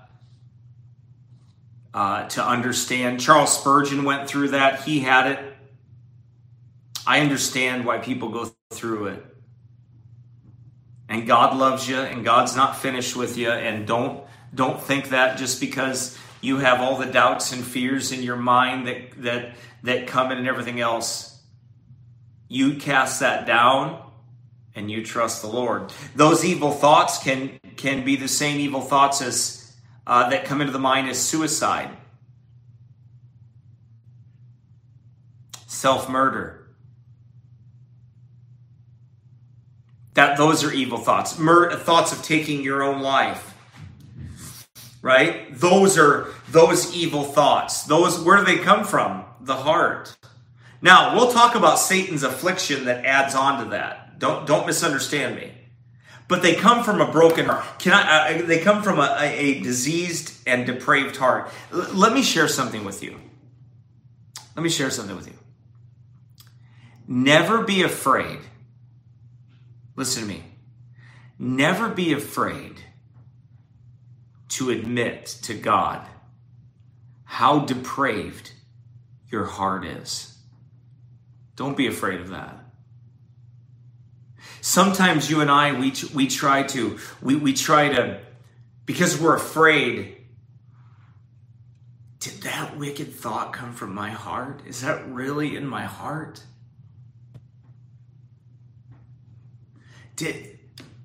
To understand. Charles Spurgeon went through that. He had it. I understand why people go through it. And God loves you, and God's not finished with you. And don't think that just because you have all the doubts and fears in your mind that come in and everything else. You cast that down and you trust the Lord. Those evil thoughts can be the same evil thoughts as that come into the mind as suicide, self-murder. Those are evil thoughts. Thoughts of taking your own life, right? Those evil thoughts. Where do they come from? The heart. Now we'll talk about Satan's affliction that adds on to that. Don't misunderstand me. But they come from a broken heart. They come from a diseased and depraved heart. Let me share something with you. Never be afraid. Listen to me. Never be afraid to admit to God how depraved your heart is. Don't be afraid of that. Sometimes you and I, we try to, because we're afraid. Did that wicked thought come from my heart? Is that really in my heart? Did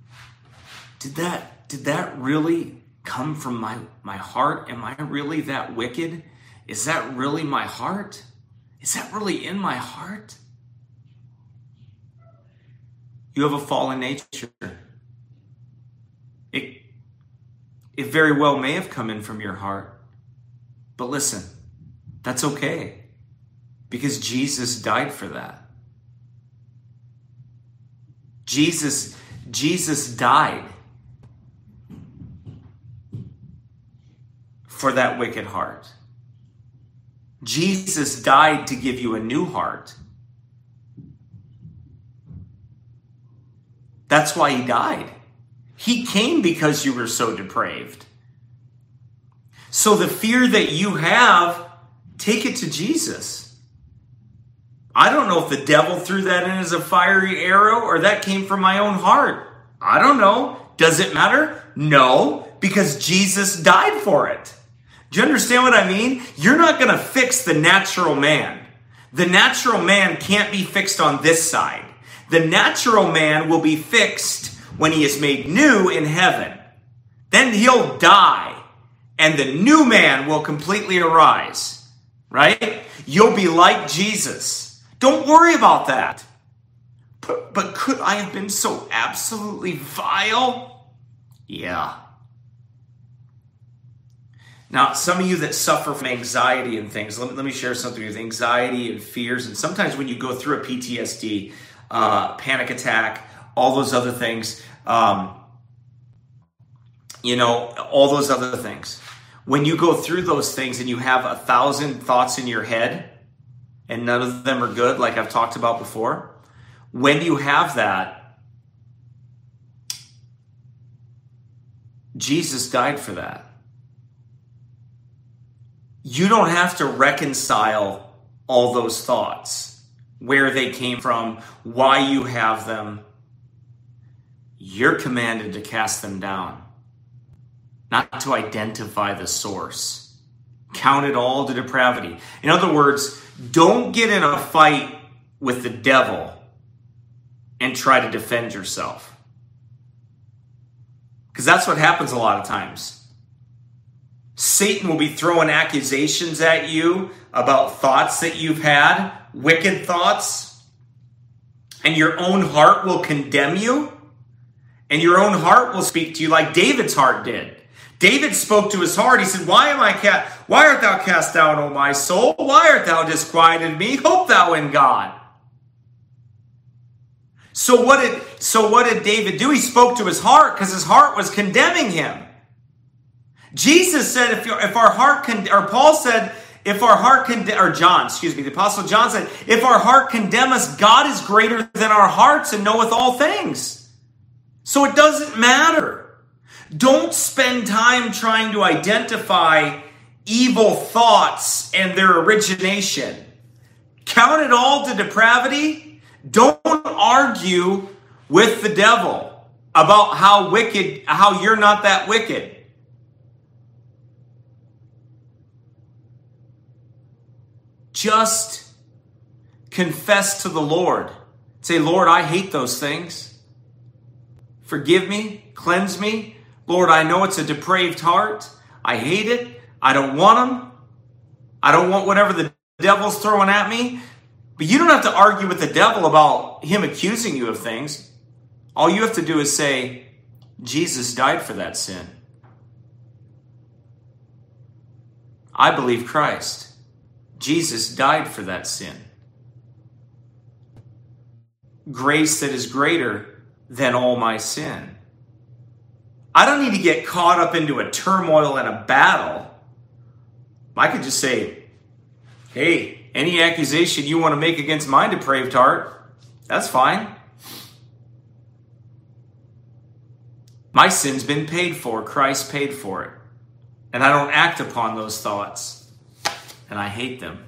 that really come from my heart? Am I really that wicked? Is that really my heart? Is that really in my heart? You have a fallen nature. It very well may have come in from your heart. But listen, that's okay. Because Jesus died for that. Jesus died for that wicked heart. Jesus died to give you a new heart. That's why he died. He came because you were so depraved. So the fear that you have, take it to Jesus. I don't know if the devil threw that in as a fiery arrow or that came from my own heart. I don't know. Does it matter? No, because Jesus died for it. Do you understand what I mean? You're not going to fix the natural man. The natural man can't be fixed on this side. The natural man will be fixed when he is made new in heaven. Then he'll die, and the new man will completely arise, right? You'll be like Jesus. Don't worry about that. But could I have been so absolutely vile? Yeah. Now, some of you that suffer from anxiety and things, let me share something with anxiety and fears. And sometimes when you go through a PTSD, panic attack, all those other things, all those other things. When you go through those things and you have 1,000 thoughts in your head and none of them are good, like I've talked about before, when you have that, Jesus died for that. You don't have to reconcile all those thoughts, where they came from, why you have them. You're commanded to cast them down, not to identify the source. Count it all to depravity. In other words, don't get in a fight with the devil and try to defend yourself. Because that's what happens a lot of times. Satan will be throwing accusations at you about thoughts that you've had, wicked thoughts, and your own heart will condemn you, and your own heart will speak to you like David's heart did. David spoke to his heart. He said, Why art thou cast down, O my soul? Why art thou disquieted in me? Hope thou in God. So what did David do? He spoke to his heart because his heart was condemning him. Jesus said, the Apostle John said, if our heart condemn us, God is greater than our hearts and knoweth all things. So it doesn't matter. Don't spend time trying to identify evil thoughts and their origination. Count it all to depravity. Don't argue with the devil about how you're not that wicked. Just confess to the Lord. Say, Lord, I hate those things. Forgive me, cleanse me. Lord, I know it's a depraved heart. I hate it. I don't want them. I don't want whatever the devil's throwing at me. But you don't have to argue with the devil about him accusing you of things. All you have to do is say, Jesus died for that sin. I believe Christ. Jesus died for that sin. Grace that is greater than all my sin. I don't need to get caught up into a turmoil and a battle. I could just say, hey, any accusation you want to make against my depraved heart, that's fine. My sin's been paid for. Christ paid for it. And I don't act upon those thoughts. And I hate them.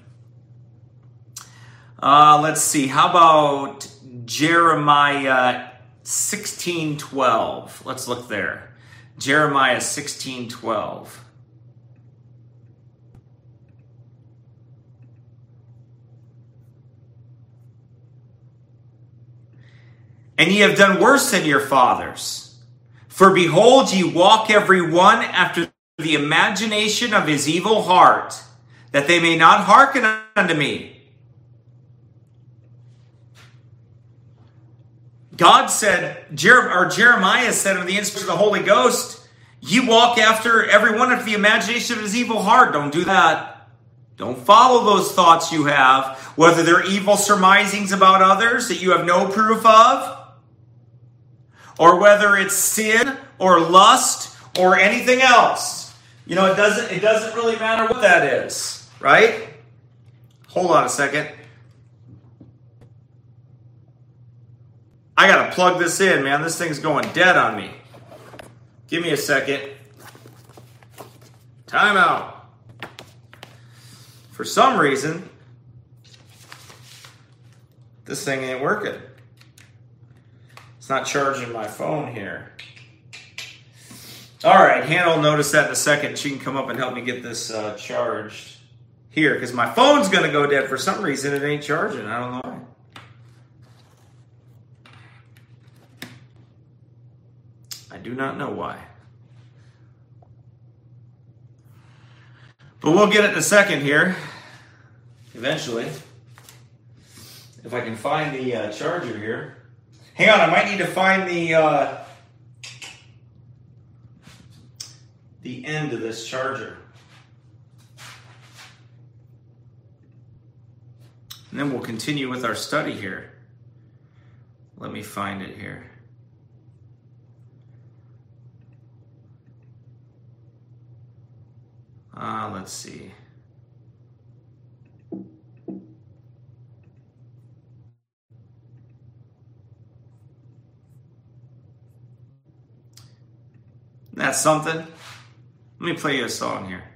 Let's see. How about Jeremiah 16:12? Let's look there. Jeremiah 16:12. And ye have done worse than your fathers. For behold, ye walk every one after the imagination of his evil heart, that they may not hearken unto me. God said, Jeremiah said under the inspiration of the Holy Ghost, you walk after everyone after the imagination of his evil heart. Don't do that. Don't follow those thoughts you have, whether they're evil surmisings about others that you have no proof of, or whether it's sin or lust or anything else. It doesn't really matter what that is, right? Hold on a second. I gotta plug this in, man. This thing's going dead on me. Give me a second. Time out. For some reason, this thing ain't working. It's not charging my phone here. All right, Hannah will notice that in a second. She can come up and help me get this charged here, because my phone's going to go dead. For some reason, it ain't charging. I don't know why. I do not know why. But we'll get it in a second here, eventually. If I can find the charger here. Hang on, I might need to find the end of this charger. And then we'll continue with our study here. Let me find it here. Let's see. That's something. Let me play you a song here.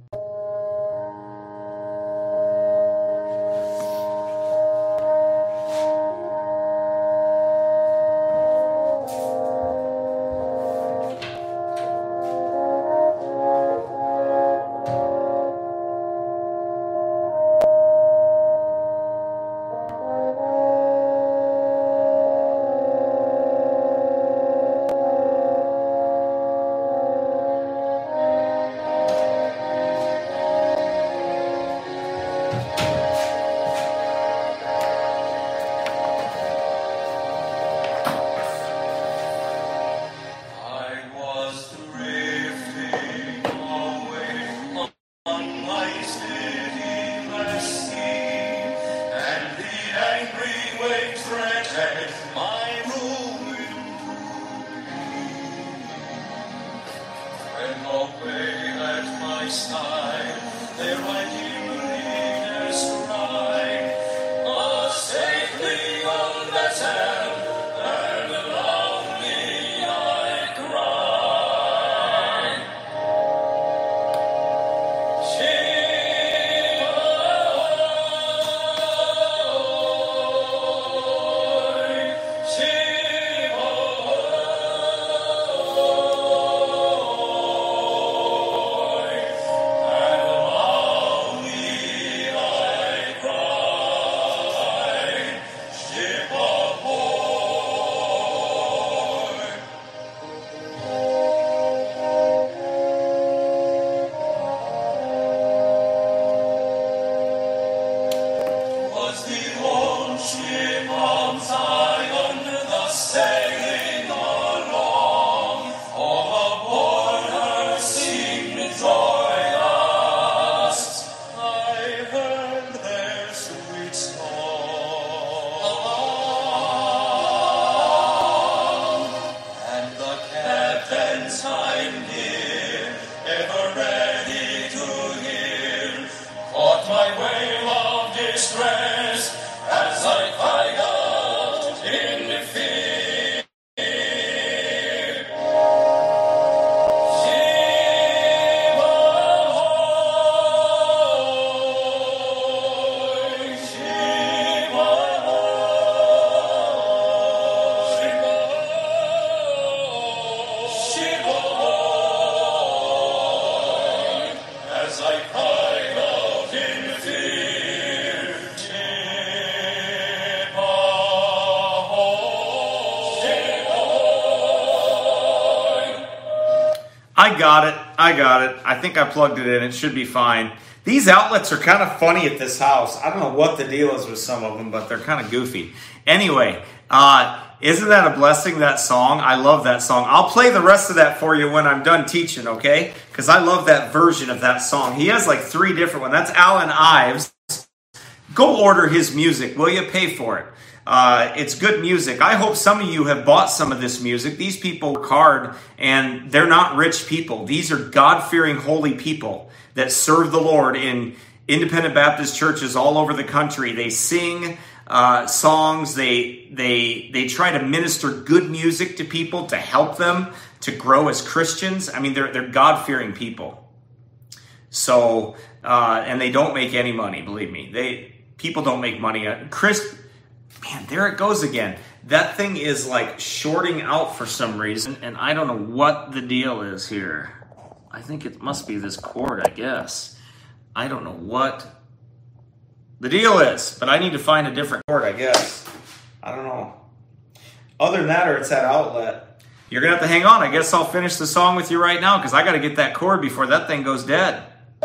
I got it. I think I plugged it in. It should be fine. These outlets are kind of funny at this house. I don't know what the deal is with some of them, but they're kind of goofy. Anyway, isn't that a blessing, that song? I love that song. I'll play the rest of that for you when I'm done teaching, okay? Because I love that version of that song. He has like 3 different ones. That's Alan Ives. Go order his music. Will you? Pay for it. It's good music. I hope some of you have bought some of this music. These people work hard, and they're not rich people. These are God-fearing, holy people that serve the Lord in independent Baptist churches all over the country. They sing songs. They try to minister good music to people to help them to grow as Christians. I mean, they're God-fearing people. So, and they don't make any money, believe me. People don't make money. Man, there it goes again. That thing is like shorting out for some reason, and I don't know what the deal is here. I think it must be this cord, I guess. I don't know what the deal is, but I need to find a different cord, I guess. I don't know. Other than that, or it's that outlet. You're going to have to hang on. I guess I'll finish the song with you right now because I got to get that cord before that thing goes dead.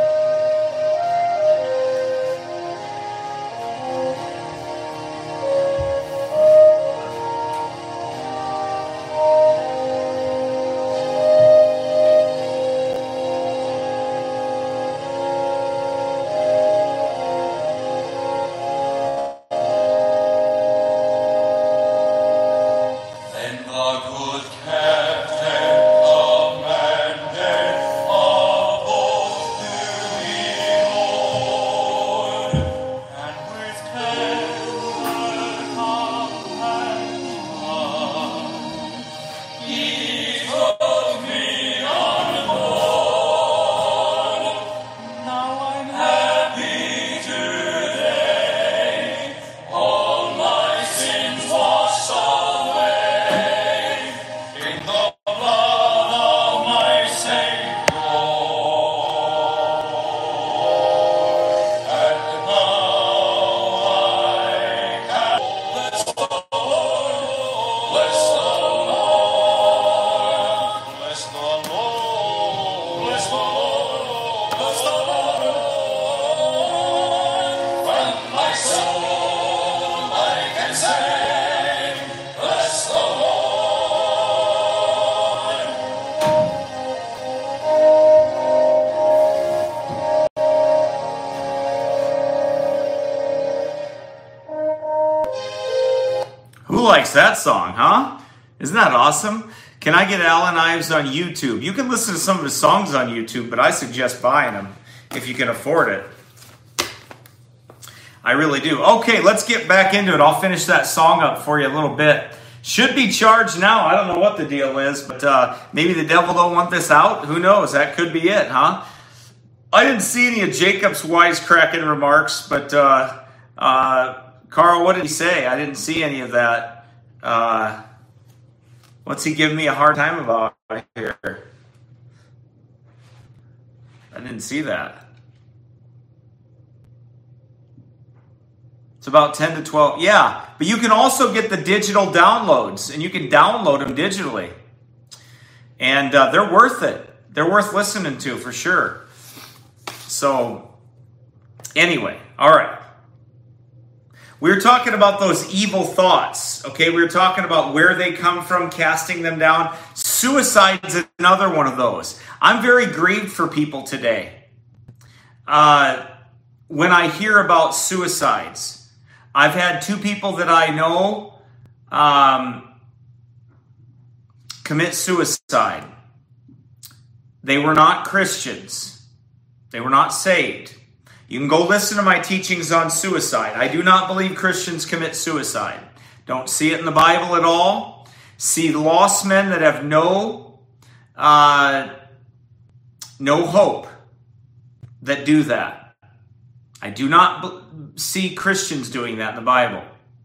Who likes that song, huh? Isn't that awesome? Can I get Alan Ives on YouTube? You can listen to some of his songs on YouTube, but I suggest buying them if you can afford it. I really do. Okay, let's get back into it. I'll finish that song up for you a little bit. Should be charged now. I don't know what the deal is, but maybe the devil don't want this out. Who knows? That could be it, huh? I didn't see any of Jacob's wisecracking remarks, but Carl, what did he say? I didn't see any of that. What's he giving me a hard time about here? I didn't see that. It's about 10 to 12. Yeah, but you can also get the digital downloads, and you can download them digitally. And they're worth it. They're worth listening to for sure. So, anyway, all right. We were talking about those evil thoughts, okay? We were talking about where they come from, casting them down. Suicide is another one of those. I'm very grieved for people today. When I hear about suicides, I've had two people that I know commit suicide. They were not Christians. They were not saved. You can go listen to my teachings on suicide. I do not believe Christians commit suicide. Don't see it in the Bible at all. See lost men that have no hope that do that. I do not see Christians doing that in the Bible.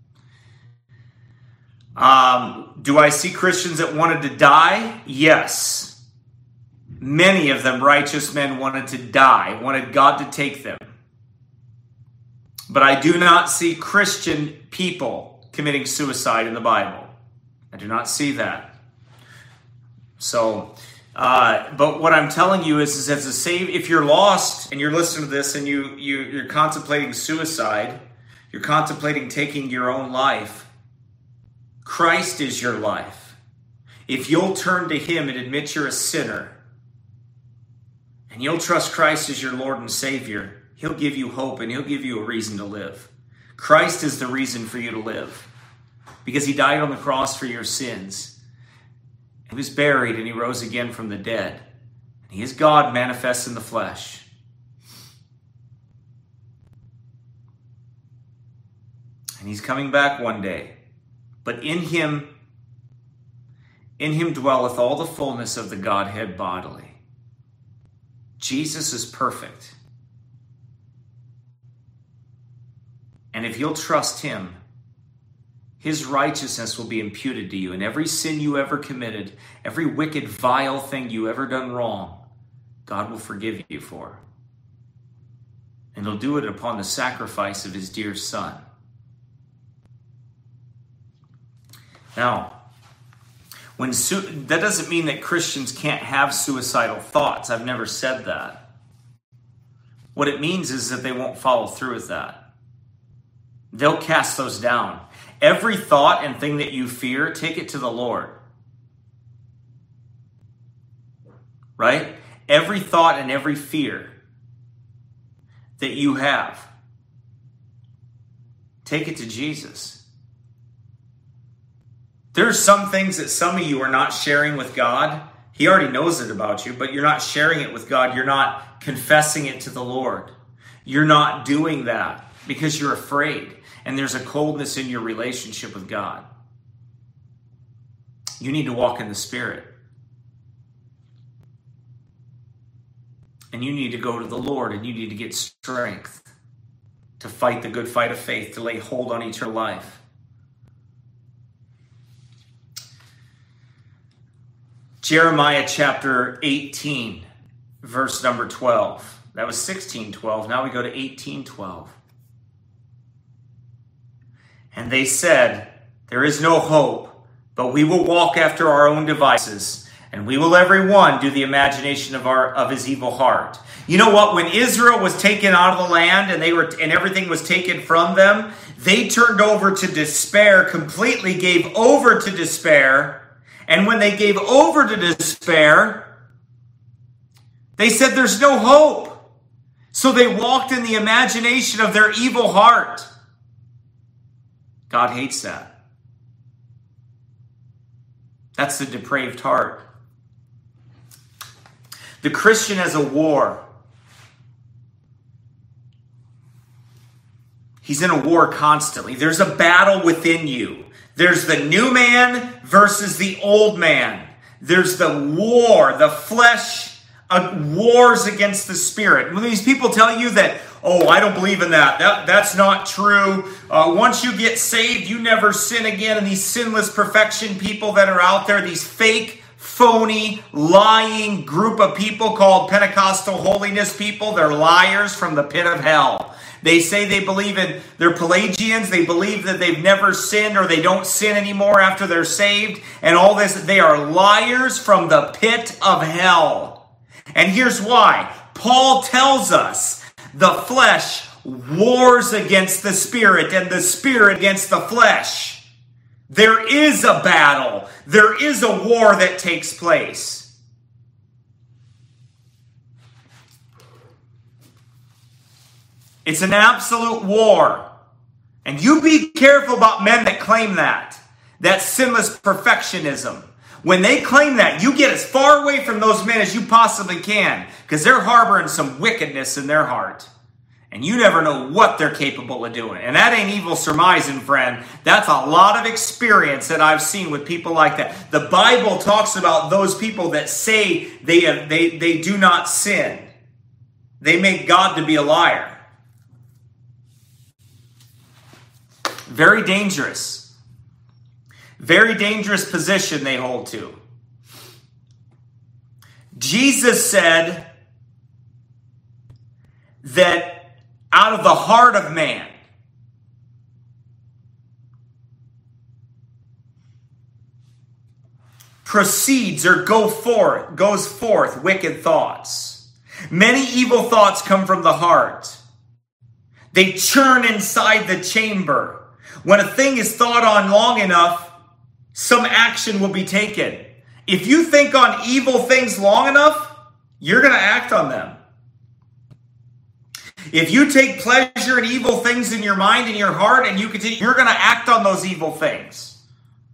Do I see Christians that wanted to die? Yes. Many of them, righteous men, wanted to die, wanted God to take them. But I do not see Christian people committing suicide in the Bible. I do not see that. So, but what I'm telling you is as a if you're lost and you're listening to this and you're contemplating suicide, you're contemplating taking your own life, Christ is your life. If you'll turn to Him and admit you're a sinner, and you'll trust Christ as your Lord and Savior, He'll give you hope and He'll give you a reason to live. Christ is the reason for you to live because He died on the cross for your sins. He was buried and He rose again from the dead. He is God manifest in the flesh. And he's coming back one day. But in him dwelleth all the fullness of the Godhead bodily. Jesus is perfect. And if you'll trust him, his righteousness will be imputed to you. And every sin you ever committed, every wicked, vile thing you ever done wrong, God will forgive you for. And he'll do it upon the sacrifice of his dear Son. Now, that doesn't mean that Christians can't have suicidal thoughts. I've never said that. What it means is that they won't follow through with that. They'll cast those down. Every thought and thing that you fear, take it to the Lord. Right? Every thought and every fear that you have, take it to Jesus. There's some things that some of you are not sharing with God. He already knows it about you, but you're not sharing it with God. You're not confessing it to the Lord. You're not doing that because you're afraid. And there's a coldness in your relationship with God. You need to walk in the Spirit. And you need to go to the Lord, and you need to get strength to fight the good fight of faith, to lay hold on eternal life. Jeremiah chapter 18, verse number 12. That was 16:12. Now we go to 18:12. And they said, there is no hope, but we will walk after our own devices, and we will every one do the imagination of his evil heart. You know what? When Israel was taken out of the land and everything was taken from them, they turned over to despair, completely gave over to despair. And when they gave over to despair, they said there's no hope. So they walked in the imagination of their evil heart. God hates that. That's the depraved heart. The Christian has a war. He's in a war constantly. There's a battle within you. There's the new man versus the old man. There's the war, the flesh wars against the spirit. When these people tell you that, oh, I don't believe in that. That's not true. Once you get saved, you never sin again. And these sinless perfection people that are out there, these fake, phony, lying group of people called Pentecostal holiness people, they're liars from the pit of hell. They say they're Pelagians. They believe that they've never sinned or they don't sin anymore after they're saved. And all this, they are liars from the pit of hell. And here's why. Paul tells us the flesh wars against the spirit and the spirit against the flesh. There is a battle. There is a war that takes place. It's an absolute war. And you be careful about men that claim that. That sinless perfectionism. When they claim that, you get as far away from those men as you possibly can, because they're harboring some wickedness in their heart. And you never know what they're capable of doing. And that ain't evil surmising, friend. That's a lot of experience that I've seen with people like that. The Bible talks about those people that say they do not sin. They make God to be a liar. Very dangerous. Very dangerous position they hold to. Jesus said that out of the heart of man proceeds or goes forth wicked thoughts. Many evil thoughts come from the heart. They churn inside the chamber. When a thing is thought on long enough, some action will be taken. If you think on evil things long enough, you're going to act on them. If you take pleasure in evil things in your mind and your heart and you continue, you're going to act on those evil things.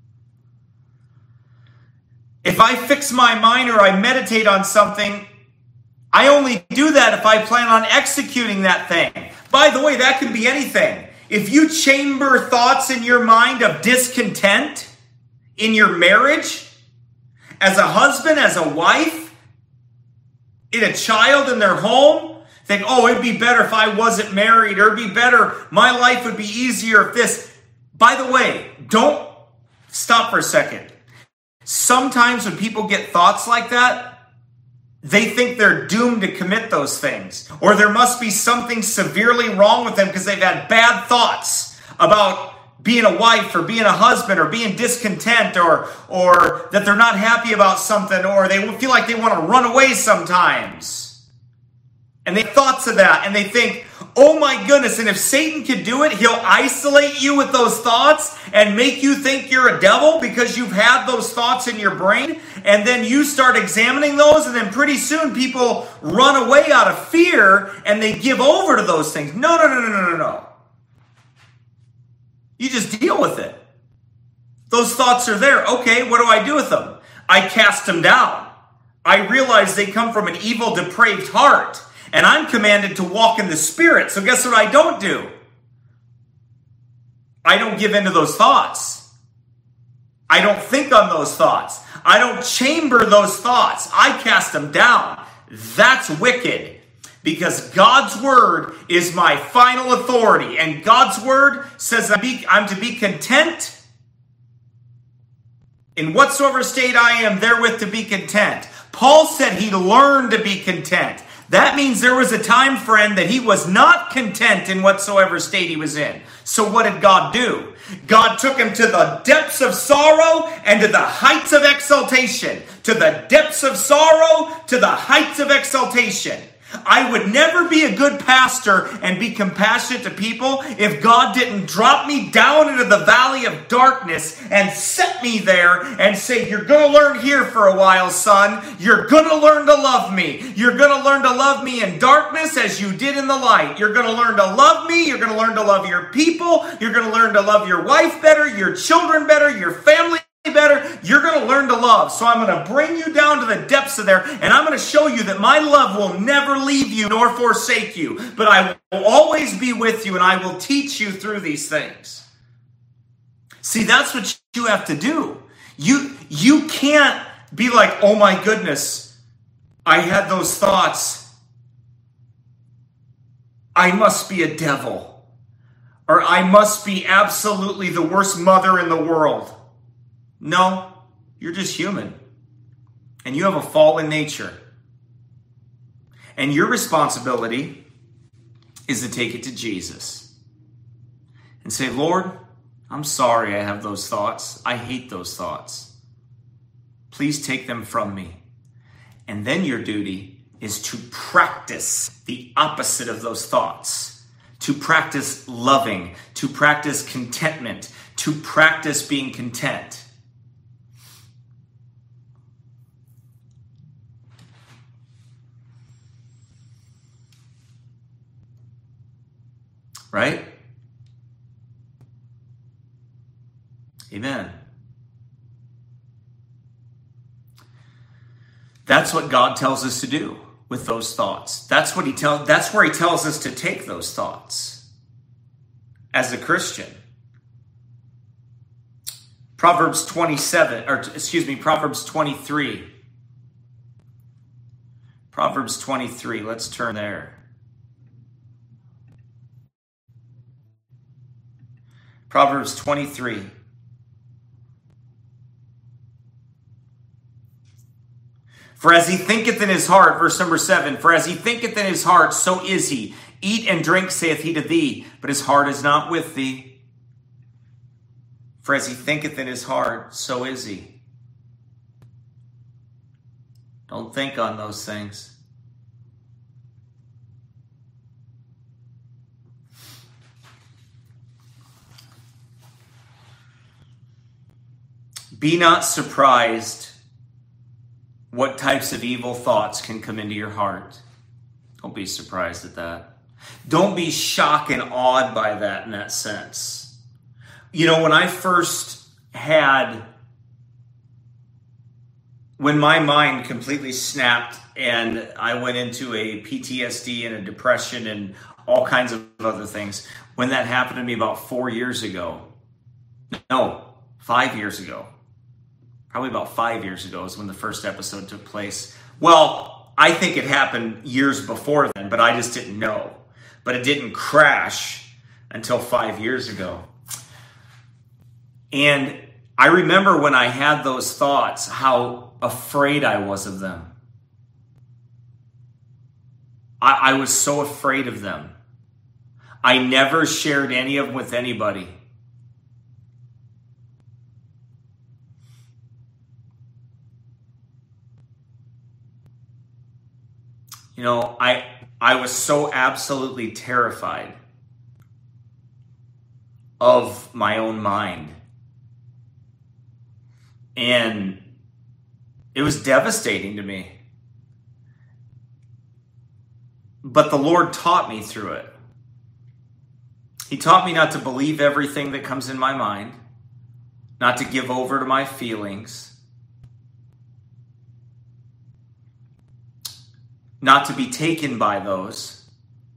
If I fix my mind or I meditate on something, I only do that if I plan on executing that thing. By the way, that can be anything. if you chamber thoughts in your mind of discontent in your marriage, as a husband, as a wife, in a child in their home, think, oh, it'd be better if I wasn't married, or it'd be better, my life would be easier if this. By the way, don't stop for a second. Sometimes when people get thoughts like that, they think they're doomed to commit those things. Or there must be something severely wrong with them because they've had bad thoughts about being a wife or being a husband or being discontent or that they're not happy about something, or they feel like they want to run away sometimes. And they have thoughts of that and they think, oh my goodness, and if Satan could do it, he'll isolate you with those thoughts and make you think you're a devil because you've had those thoughts in your brain. And then you start examining those, and then pretty soon people run away out of fear and they give over to those things. No. You just deal with it. Those thoughts are there. Okay, what do I do with them? I cast them down. I realize they come from an evil, depraved heart. And I'm commanded to walk in the Spirit. So guess what I don't do? I don't give in to those thoughts. I don't think on those thoughts. I don't chamber those thoughts. I cast them down. That's wicked. Because God's word is my final authority. And God's word says I'm to be content in whatsoever state I am, therewith to be content. Paul said he learned to be content. That means there was a time, friend, that he was not content in whatsoever state he was in. So what did God do? God took him to the depths of sorrow and to the heights of exaltation. To the depths of sorrow, to the heights of exaltation. I would never be a good pastor and be compassionate to people if God didn't drop me down into the valley of darkness and set me there and say, you're going to learn here for a while, son. You're going to learn to love me. You're going to learn to love me in darkness as you did in the light. You're going to learn to love me. You're going to learn to love your people. You're going to learn to love your wife better, your children better, your family better. You're going to learn to love. So I'm going to bring you down to the depths of there, and I'm going to show you that my love will never leave you nor forsake you, but I will always be with you, and I will teach you through these things. See, that's what you have to do. You can't be like, oh my goodness, I had those thoughts. I must be a devil, or I must be absolutely the worst mother in the world. No, you're just human. And you have a fallen nature. And your responsibility is to take it to Jesus. And say, Lord, I'm sorry I have those thoughts. I hate those thoughts. Please take them from me. And then your duty is to practice the opposite of those thoughts. To practice loving. To practice contentment. To practice being content. Right? Amen. That's what God tells us to do with those thoughts. That's where he tells us to take those thoughts as a Christian. Proverbs 23. Proverbs 23. Let's turn there. Proverbs 23. For as he thinketh in his heart, verse number 7, for as he thinketh in his heart, so is he. Eat and drink, saith he to thee, but his heart is not with thee. For as he thinketh in his heart, so is he. Don't think on those things. Be not surprised what types of evil thoughts can come into your heart. Don't be surprised at that. Don't be shocked and awed by that in that sense. You know, when my mind completely snapped and I went into a PTSD and a depression and all kinds of other things. When that happened to me about 4 years ago, no, 5 years ago, probably about 5 years ago is when the first episode took place. Well, I think it happened years before then, but I just didn't know. But it didn't crash until 5 years ago. And I remember when I had those thoughts, how afraid I was of them. I was so afraid of them. I never shared any of them with anybody. You know, I was so absolutely terrified of my own mind. And it was devastating to me. But the Lord taught me through it. He taught me not to believe everything that comes in my mind, not to give over to my feelings, not to be taken by those,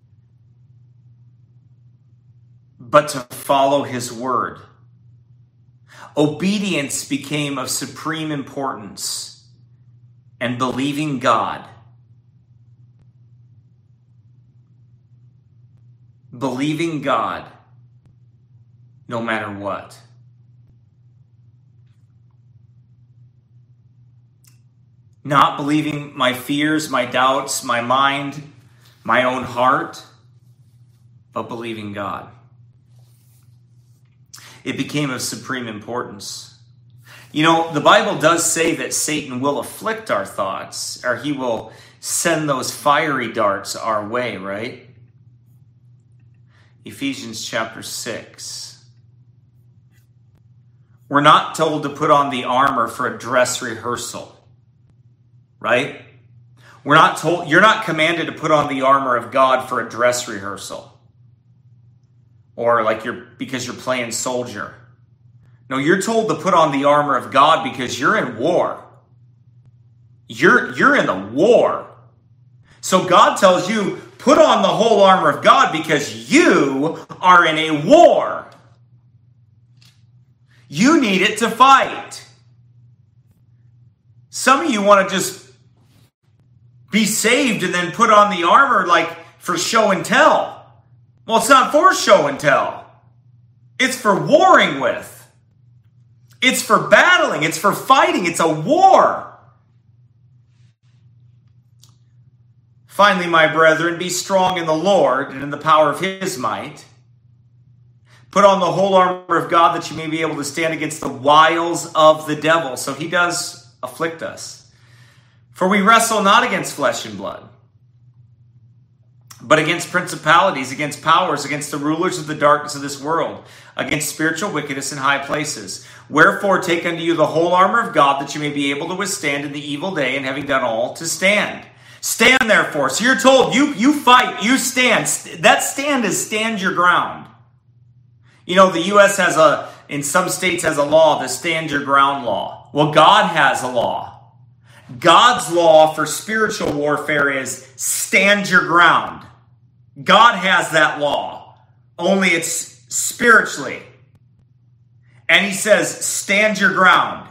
but to follow His word. Obedience became of supreme importance, and believing God. Believing God no matter what. Not believing my fears, my doubts, my mind, my own heart, but believing God. It became of supreme importance. You know, the Bible does say that Satan will afflict our thoughts, or he will send those fiery darts our way, right? Ephesians chapter 6. We're not told to put on the armor for a dress rehearsal, right? We're not told, you're not commanded to put on the armor of God for a dress rehearsal. Or like because you're playing soldier. No, you're told to put on the armor of God because you're in war. You're in the war. So God tells you, put on the whole armor of God because you are in a war. You need it to fight. Some of you want to just be saved and then put on the armor like for show and tell. Well, it's not for show and tell. It's for warring with. It's for battling. It's for fighting. It's a war. Finally, my brethren, be strong in the Lord and in the power of His might. Put on the whole armor of God that you may be able to stand against the wiles of the devil. So he does afflict us. For we wrestle not against flesh and blood, but against principalities, against powers, against the rulers of the darkness of this world, against spiritual wickedness in high places. Wherefore take unto you the whole armor of God that you may be able to withstand in the evil day, and having done all, to stand. Stand therefore. So you're told, you fight, you stand. That stand is stand your ground. You know, the U.S. in some states has a law, the stand your ground law. Well, God has a law. God's law for spiritual warfare is stand your ground. God has that law. Only it's spiritually. And He says, stand your ground.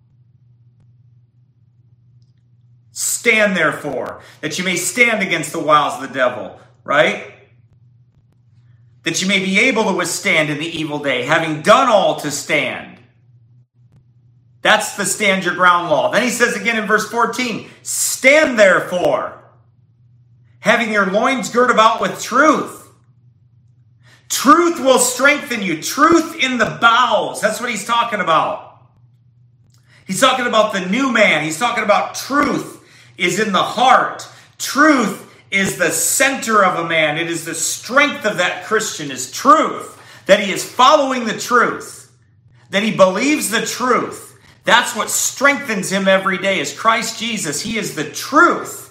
Stand therefore, that you may stand against the wiles of the devil, right? That you may be able to withstand in the evil day, having done all to stand. That's the stand your ground law. Then He says again in verse 14, stand therefore, having your loins girt about with truth. Truth will strengthen you. Truth in the bowels. That's what He's talking about. He's talking about the new man. He's talking about truth is in the heart. Truth is the center of a man. It is the strength of that Christian is truth. That he is following the truth. That he believes the truth. That's what strengthens him every day is Christ Jesus. He is the truth.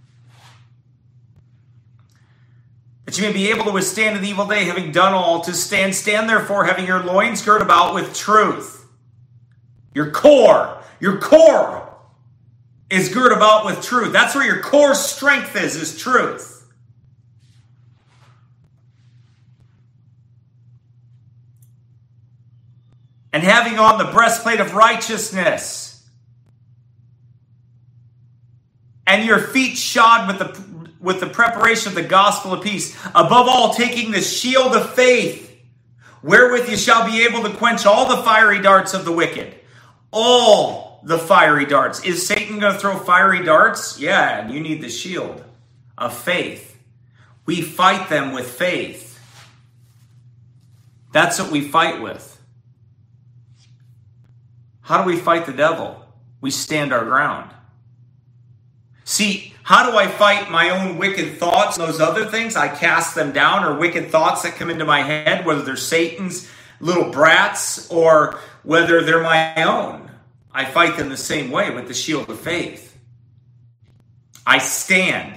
That you may be able to withstand in the evil day, having done all to stand. Stand therefore, having your loins girt about with truth. Your core is girt about with truth. That's where your core strength is truth. and having on the breastplate of righteousness, and your feet shod with the preparation of the gospel of peace. Above all, taking the shield of faith, wherewith you shall be able to quench all the fiery darts of the wicked. All the fiery darts. Is Satan going to throw fiery darts? Yeah, and you need the shield of faith. We fight them with faith. That's what we fight with. How do we fight the devil? We stand our ground. See, how do I fight my own wicked thoughts, those other things? I cast them down, or wicked thoughts that come into my head, whether they're Satan's little brats or whether they're my own. I fight them the same way with the shield of faith. I stand.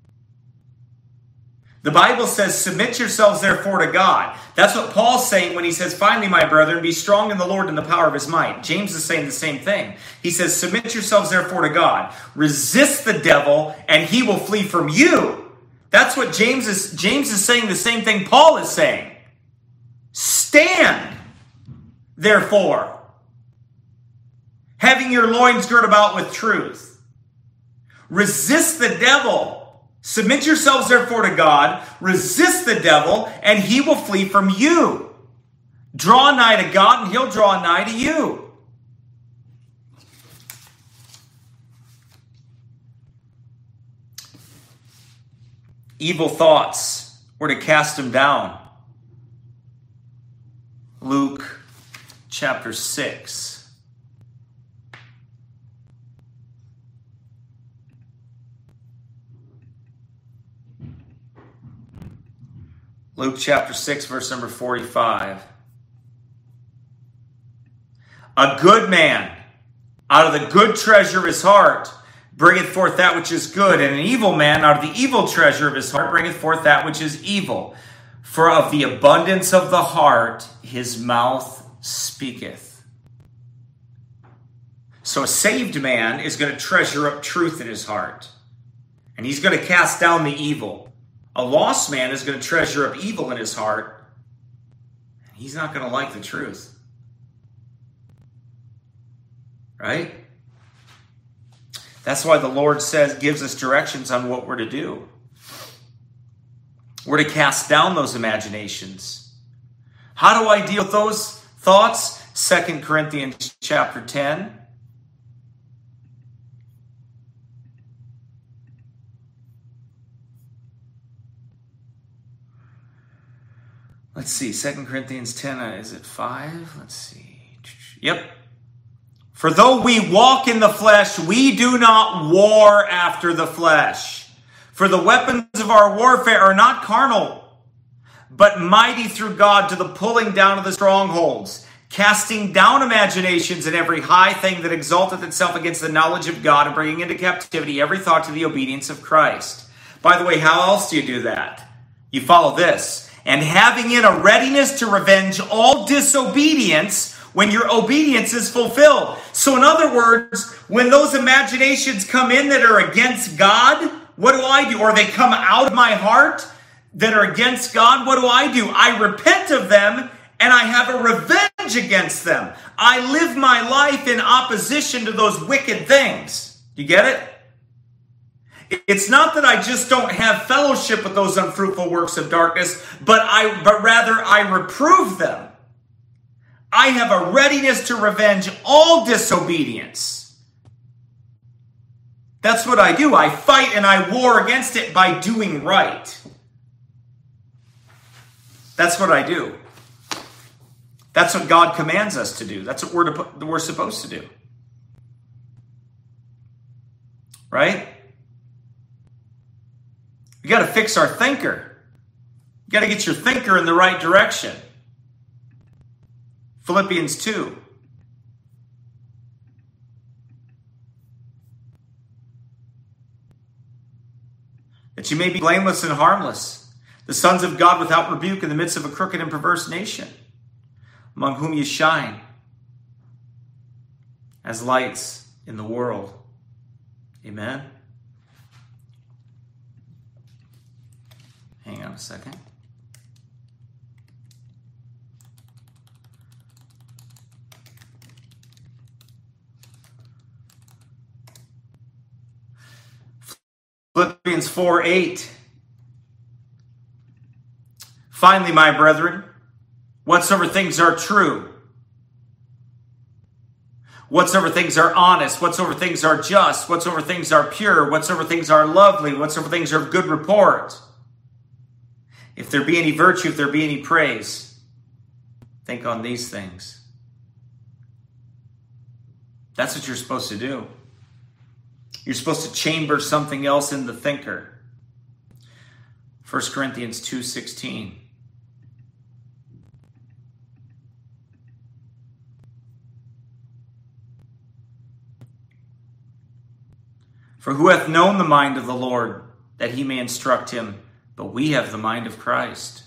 The Bible says, submit yourselves therefore to God. That's what Paul's saying when he says, finally, my brethren, be strong in the Lord and the power of his might. James is saying the same thing. He says, submit yourselves therefore to God. Resist the devil and he will flee from you. That's what James is saying, the same thing Paul is saying. Stand, therefore, having your loins girt about with truth. Resist the devil. Submit yourselves therefore to God, resist the devil, and he will flee from you. Draw nigh to God, and he'll draw nigh to you. Evil thoughts, we're to cast them down. Luke chapter 6. Luke chapter 6, verse number 45. A good man, out of the good treasure of his heart, bringeth forth that which is good, and an evil man, out of the evil treasure of his heart, bringeth forth that which is evil. For of the abundance of the heart, his mouth speaketh. So a saved man is going to treasure up truth in his heart, and he's going to cast down the evil. A lost man is going to treasure up evil in his heart, and he's not going to like the truth. Right? That's why the Lord gives us directions on what we're to do. We're to cast down those imaginations. How do I deal with those thoughts? 2 Corinthians chapter 10. Let's see, 2 Corinthians 10, is it 5? Let's see. Yep. For though we walk in the flesh, we do not war after the flesh. For the weapons of our warfare are not carnal, but mighty through God to the pulling down of the strongholds, casting down imaginations and every high thing that exalteth itself against the knowledge of God, and bringing into captivity every thought to the obedience of Christ. By the way, how else do you do that? You follow this. And having in a readiness to revenge all disobedience when your obedience is fulfilled. So in other words, when those imaginations come in that are against God, what do? Or they come out of my heart that are against God, what do? I repent of them and I have a revenge against them. I live my life in opposition to those wicked things. You get it? It's not that I just don't have fellowship with those unfruitful works of darkness, but rather I reprove them. I have a readiness to revenge all disobedience. That's what I do. I fight and I war against it by doing right. That's what I do. That's what God commands us to do. That's what we're supposed to do. Right? You got to fix our thinker. You got to get your thinker in the right direction. Philippians 2. That you may be blameless and harmless, the sons of God without rebuke in the midst of a crooked and perverse nation, among whom you shine as lights in the world. Amen. Hang on a second. Philippians 4:8. Finally, my brethren, whatsoever things are true, whatsoever things are honest, whatsoever things are just, whatsoever things are pure, whatsoever things are lovely, whatsoever things are of good report, if there be any virtue, if there be any praise, think on these things. That's what you're supposed to do. You're supposed to chamber something else in the thinker. 1 Corinthians 2:16. For who hath known the mind of the Lord, that he may instruct him? But we have the mind of Christ.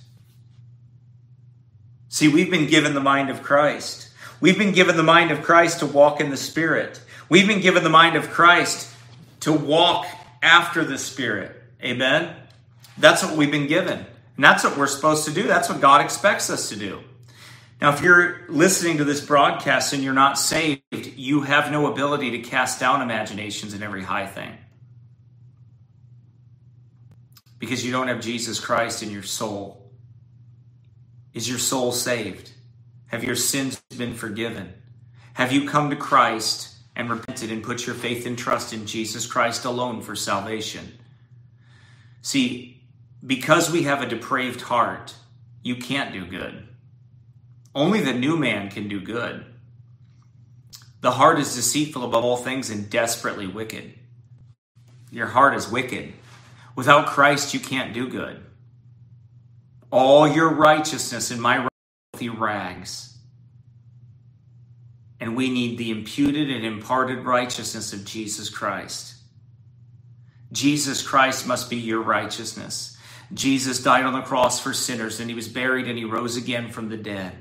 See, we've been given the mind of Christ. We've been given the mind of Christ to walk in the Spirit. We've been given the mind of Christ to walk after the Spirit. Amen? That's what we've been given. And that's what we're supposed to do. That's what God expects us to do. Now, if you're listening to this broadcast and you're not saved, you have no ability to cast down imaginations and every high thing. Because you don't have Jesus Christ in your soul. Is your soul saved? Have your sins been forgiven? Have you come to Christ and repented and put your faith and trust in Jesus Christ alone for salvation? See, because we have a depraved heart, you can't do good. Only the new man can do good. The heart is deceitful above all things and desperately wicked. Your heart is wicked. Without Christ, you can't do good. All your righteousness and my filthy rags. And we need the imputed and imparted righteousness of Jesus Christ. Jesus Christ must be your righteousness. Jesus died on the cross for sinners, and he was buried, and he rose again from the dead.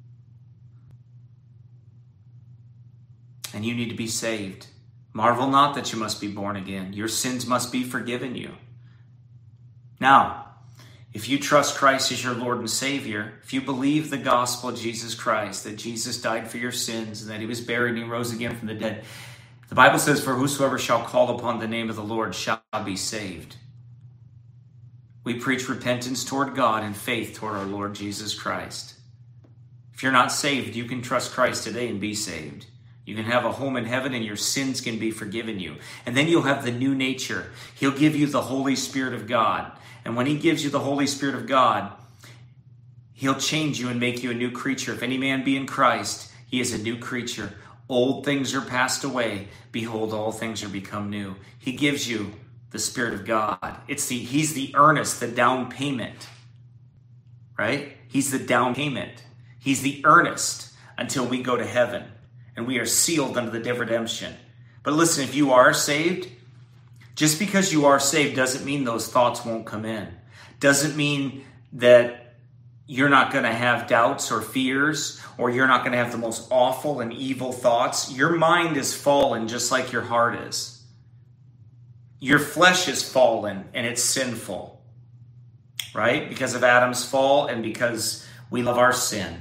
And you need to be saved. Marvel not that you must be born again. Your sins must be forgiven you. Now, if you trust Christ as your Lord and Savior, if you believe the gospel of Jesus Christ, that Jesus died for your sins and that he was buried and he rose again from the dead, the Bible says, for whosoever shall call upon the name of the Lord shall be saved. We preach repentance toward God and faith toward our Lord Jesus Christ. If you're not saved, you can trust Christ today and be saved. You can have a home in heaven and your sins can be forgiven you. And then you'll have the new nature. He'll give you the Holy Spirit of God. And when he gives you the Holy Spirit of God, he'll change you and make you a new creature. If any man be in Christ, he is a new creature. Old things are passed away. Behold, all things are become new. He gives you the Spirit of God. He's the earnest, the down payment. Right? He's the down payment. He's the earnest until we go to heaven. And we are sealed under the day of redemption. But listen, if you are saved, just because you are saved doesn't mean those thoughts won't come in. Doesn't mean that you're not going to have doubts or fears, or you're not going to have the most awful and evil thoughts. Your mind is fallen just like your heart is. Your flesh is fallen and it's sinful, right? Because of Adam's fall and because we love our sin.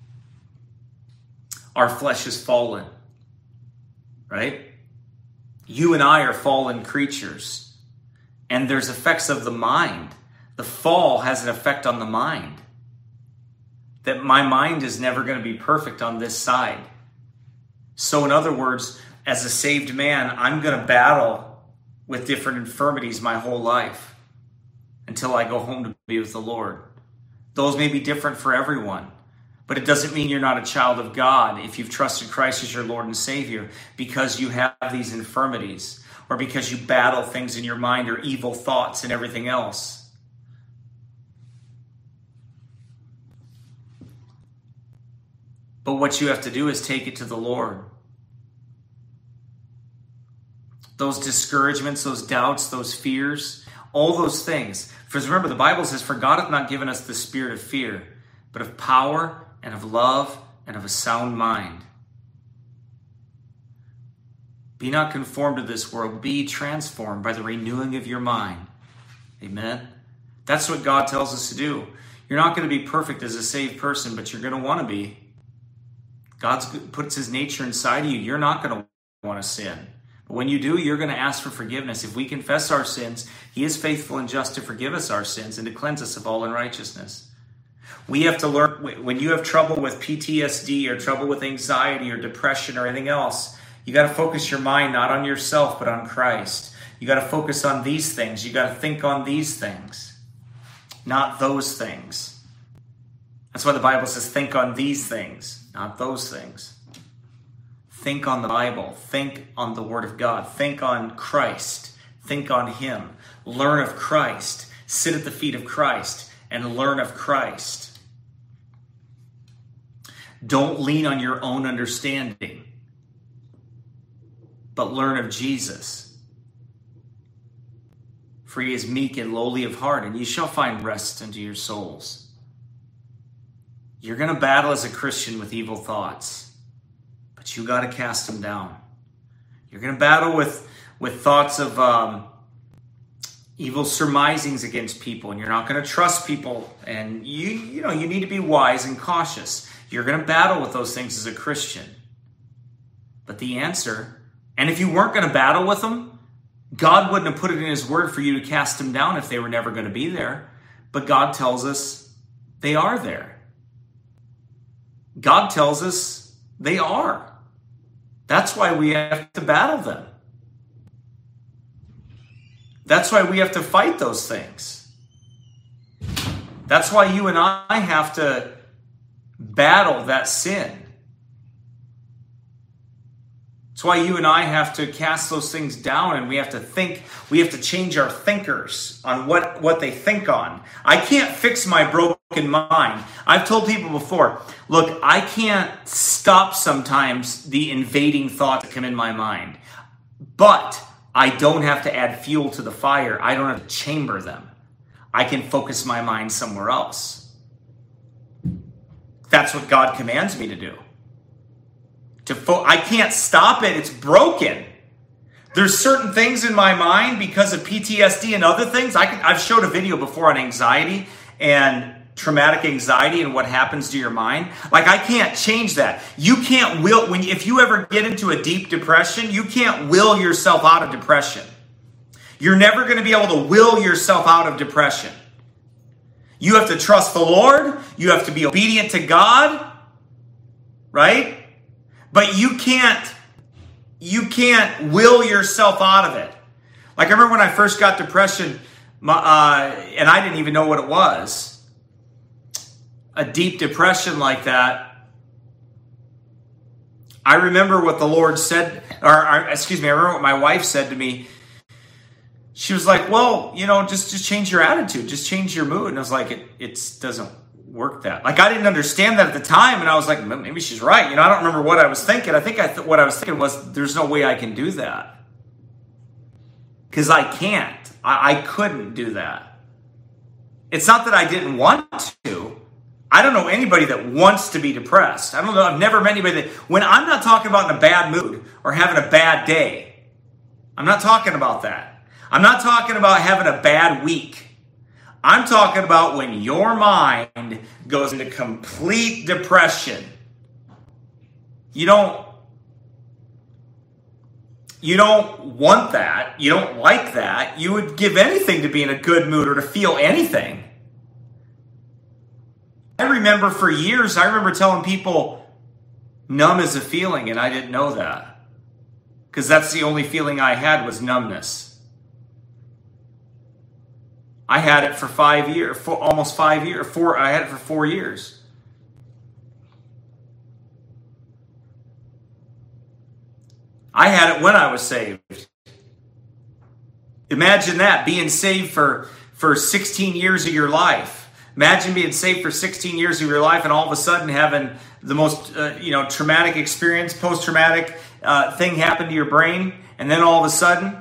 Our flesh is fallen, right? You and I are fallen creatures, and there's effects of the mind. The fall has an effect on the mind. That my mind is never going to be perfect on this side. So in other words, as a saved man, I'm going to battle with different infirmities my whole life until I go home to be with the Lord. Those may be different for everyone. But it doesn't mean you're not a child of God if you've trusted Christ as your Lord and Savior because you have these infirmities or because you battle things in your mind or evil thoughts and everything else. But what you have to do is take it to the Lord. Those discouragements, those doubts, those fears, all those things. For remember, the Bible says, for God hath not given us the spirit of fear, but of power and of love, and of a sound mind. Be not conformed to this world. Be transformed by the renewing of your mind. Amen? That's what God tells us to do. You're not going to be perfect as a saved person, but you're going to want to be. God puts his nature inside of you. You're not going to want to sin. But when you do, you're going to ask for forgiveness. If we confess our sins, he is faithful and just to forgive us our sins and to cleanse us of all unrighteousness. We have to learn, when you have trouble with PTSD or trouble with anxiety or depression or anything else, you got to focus your mind not on yourself, but on Christ. You got to focus on these things. You got to think on these things, not those things. That's why the Bible says, think on these things, not those things. Think on the Bible. Think on the Word of God. Think on Christ. Think on him. Learn of Christ. Sit at the feet of Christ and learn of Christ. Don't lean on your own understanding, but learn of Jesus. For he is meek and lowly of heart, and ye shall find rest unto your souls. You're going to battle as a Christian with evil thoughts, but you got to cast them down. You're going to battle with thoughts of evil surmisings against people, and you're not going to trust people, and you need to be wise and cautious. You're going to battle with those things as a Christian. But the answer, and if you weren't going to battle with them, God wouldn't have put it in his word for you to cast them down if they were never going to be there. But God tells us they are there. God tells us they are. That's why we have to battle them. That's why we have to fight those things. That's why you and I have to battle that sin. That's why you and I have to cast those things down, and we have to think, we have to change our thinkers on what they think on. I can't fix my broken mind. I've told people before, look, I can't stop sometimes the invading thoughts that come in my mind, but I don't have to add fuel to the fire. I don't have to chamber them. I can focus my mind somewhere else. That's what God commands me to do. I can't stop it. It's broken. There's certain things in my mind because of PTSD and other things. I've showed a video before on anxiety and traumatic anxiety and what happens to your mind. Like, I can't change that. You can't will, if you ever get into a deep depression, you can't will yourself out of depression. You're never going to be able to will yourself out of depression. You have to trust the Lord. You have to be obedient to God, right? But you can't will yourself out of it. Like, I remember when I first got depression, and I didn't even know what it was. A deep depression like that. I remember what the Lord said, I remember what my wife said to me. She was like, well, just change your attitude. Just change your mood. And I was like, it doesn't work that. Like, I didn't understand that at the time. And I was like, maybe she's right. I don't remember what I was thinking. I think what I was thinking was, there's no way I can do that. Because I can't. I couldn't do that. It's not that I didn't want to. I don't know anybody that wants to be depressed. I don't know. I've never met anybody that, when I'm not talking about in a bad mood or having a bad day. I'm not talking about that. I'm not talking about having a bad week. I'm talking about when your mind goes into complete depression. You don't want that. You don't like that. You would give anything to be in a good mood or to feel anything. I remember for years, telling people numb is a feeling, and I didn't know that. Because that's the only feeling I had was numbness. I had it for 5 years, almost 5 years. I had it for 4 years. I had it when I was saved. Imagine that, being saved for 16 years of your life. Imagine being saved for 16 years of your life and all of a sudden having the most traumatic experience, post-traumatic thing happen to your brain, and then all of a sudden,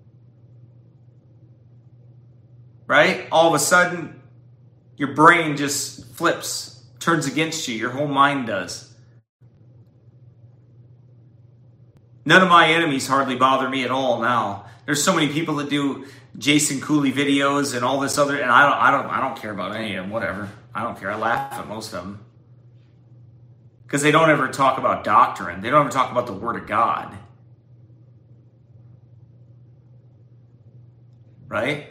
right? All of a sudden, your brain just flips, turns against you. Your whole mind does. None of my enemies hardly bother me at all now. There's so many people that do Jason Cooley videos and all this other, and I don't care about any of them. Whatever. I don't care. I laugh at most of them because they don't ever talk about doctrine. They don't ever talk about the Word of God. right?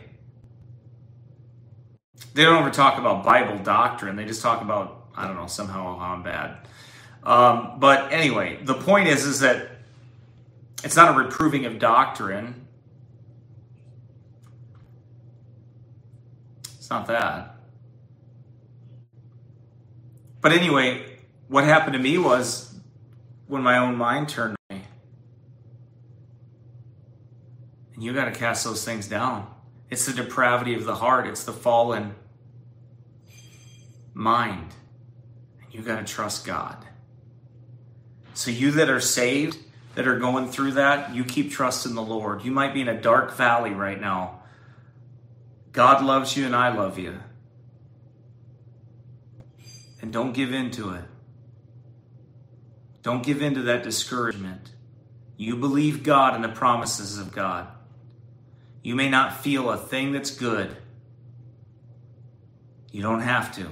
They don't ever talk about Bible doctrine. They just talk about, I don't know, somehow I'm bad. But anyway, the point is that it's not a reproving of doctrine. It's not that. But anyway, what happened to me was when my own mind turned on me. And you got to cast those things down. It's the depravity of the heart. It's the fallen mind. And you got to trust God. So you that are saved, that are going through that, you keep trusting the Lord. You might be in a dark valley right now. God loves you and I love you. And don't give in to it. Don't give in to that discouragement. You believe God and the promises of God. You may not feel a thing that's good. You don't have to.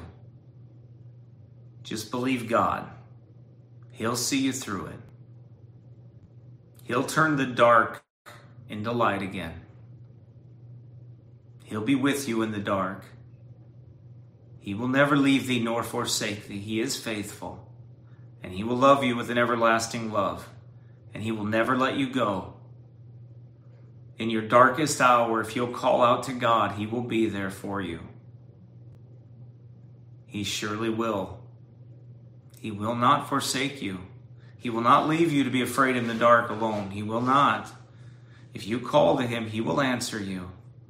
Just believe God. He'll see you through it. He'll turn the dark into light again. He'll be with you in the dark. He will never leave thee nor forsake thee. He is faithful. And he will love you with an everlasting love. And he will never let you go. In your darkest hour, if you'll call out to God, he will be there for you. He surely will. He will not forsake you. He will not leave you to be afraid in the dark alone. He will not. If you call to him, he will answer you.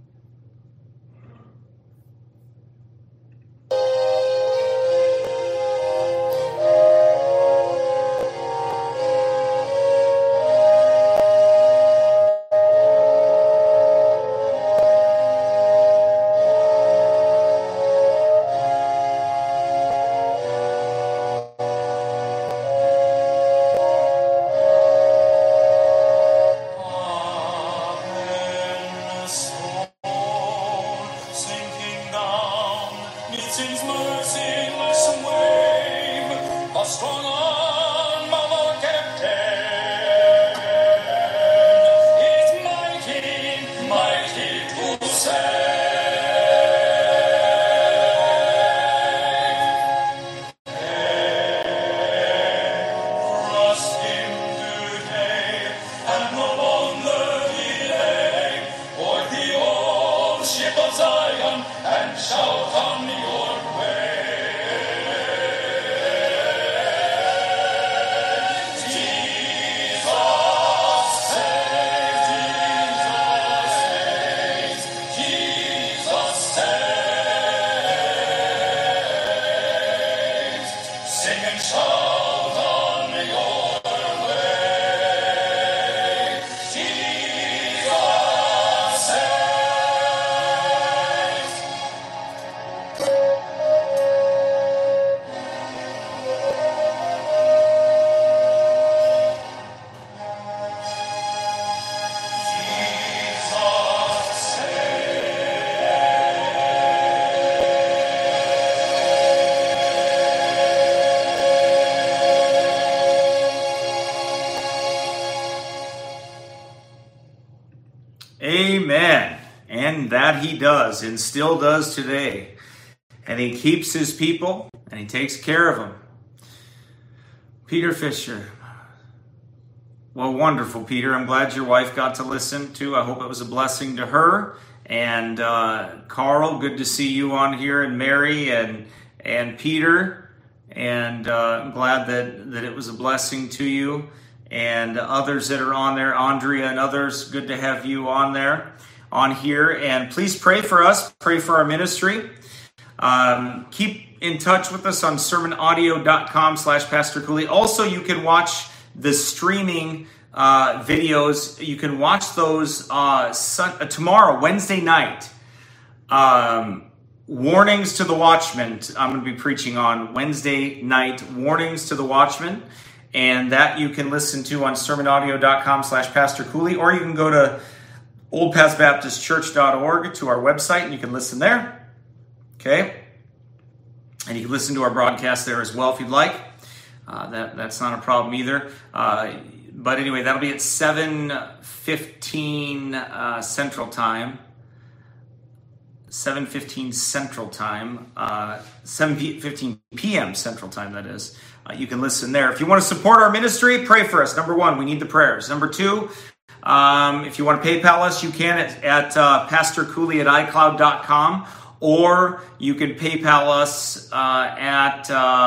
Amen. And that he does and still does today. And he keeps his people and he takes care of them. Peter Fisher. Well, wonderful, Peter. I'm glad your wife got to listen too. I hope it was a blessing to her. And Carl, good to see you on here, and Mary and Peter. And I'm glad that it was a blessing to you. And others that are on there, Andrea and others, good to have you on here. And please pray for us, pray for our ministry. Keep in touch with us on sermonaudio.com/Pastor Cooley. Also, you can watch the streaming videos. You can watch those tomorrow, Wednesday night. Warnings to the Watchmen. I'm going to be preaching on Wednesday night, Warnings to the Watchmen. And that you can listen to on sermonaudio.com/Pastor Cooley, or you can go to oldpathsbaptistchurch.org to our website and you can listen there. Okay? And you can listen to our broadcast there as well if you'd like. That's not a problem either. But anyway, that'll be at 7:15 Central Time. 7:15 Central Time, 7:15 p.m. Central Time, that is. You can listen there. If you want to support our ministry, pray for us. Number one, we need the prayers. Number two, if you want to PayPal us, you can at pastorcooley@icloud.com, or you can PayPal us at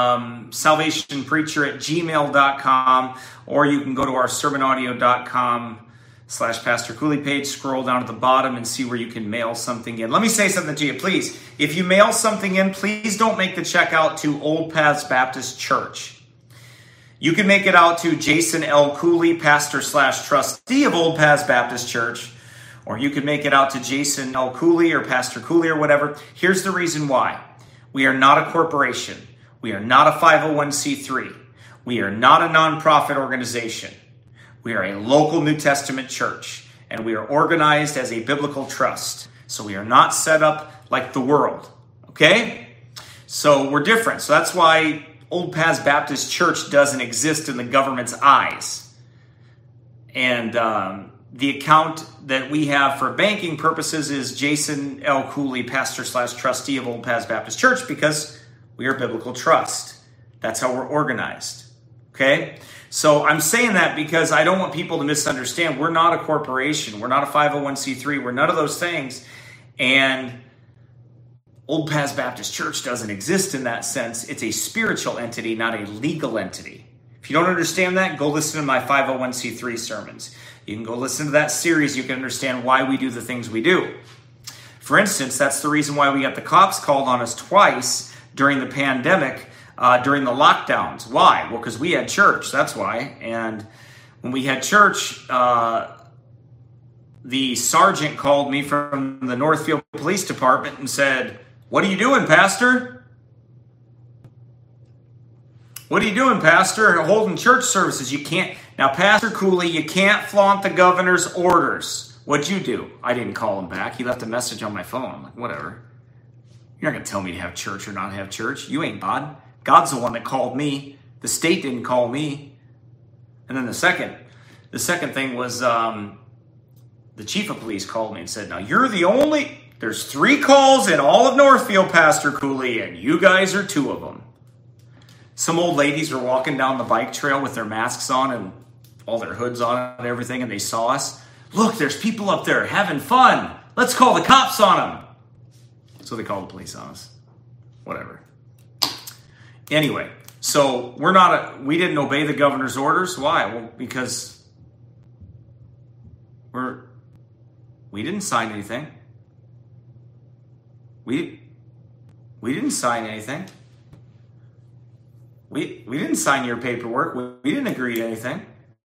salvationpreacher@gmail.com, or you can go to our sermonaudio.com/Pastor Cooley page, scroll down at the bottom and see where you can mail something in. Let me say something to you, please. If you mail something in, please don't make the check out to Old Paths Baptist Church. You can make it out to Jason L. Cooley, pastor/trustee of Old Paths Baptist Church, or you can make it out to Jason L. Cooley or Pastor Cooley or whatever. Here's the reason why. We are not a corporation. We are not a 501c3. We are not a nonprofit organization. We are a local New Testament church, and we are organized as a biblical trust. So we are not set up like the world, okay? So we're different. So that's why Old Paths Baptist Church doesn't exist in the government's eyes. And the account that we have for banking purposes is Jason L. Cooley, pastor/trustee of Old Paths Baptist Church, because we are biblical trust. That's how we're organized, okay? So I'm saying that because I don't want people to misunderstand. We're not a corporation. We're not a 501c3. We're none of those things. And Old Paths Baptist Church doesn't exist in that sense. It's a spiritual entity, not a legal entity. If you don't understand that, go listen to my 501c3 sermons. You can go listen to that series. You can understand why we do the things we do. For instance, that's the reason why we got the cops called on us twice during the pandemic, during the lockdowns. Why? Well, because we had church. That's why. And when we had church, the sergeant called me from the Northfield Police Department and said, "What are you doing, Pastor? What are you doing, Pastor? Holding church services. You can't." Now, Pastor Cooley, you can't flaunt the governor's orders. What'd you do? I didn't call him back. He left a message on my phone. I'm like, whatever. You're not going to tell me to have church or not have church. You ain't God. God's the one that called me. The state didn't call me. And then the second thing was the chief of police called me and said, "Now you're the only, there's 3 calls in all of Northfield, Pastor Cooley, and you guys are 2 of them." Some old ladies were walking down the bike trail with their masks on and all their hoods on and everything, and they saw us. "Look, there's people up there having fun. Let's call the cops on them." So they called the police on us. Whatever. Anyway, so we didn't obey the governor's orders. Why? Well, because we didn't sign anything. We didn't sign anything. We didn't sign your paperwork. We didn't agree to anything.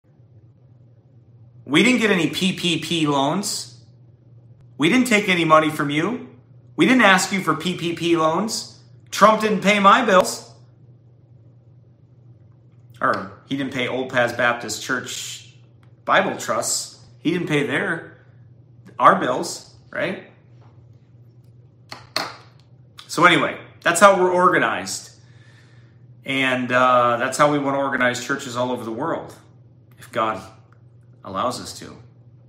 We didn't get any PPP loans. We didn't take any money from you. We didn't ask you for PPP loans. Trump didn't pay my bills. Or he didn't pay Old Paths Baptist Church Bible Trusts. He didn't pay our bills, right? So anyway, that's how we're organized. And that's how we want to organize churches all over the world, if God allows us to.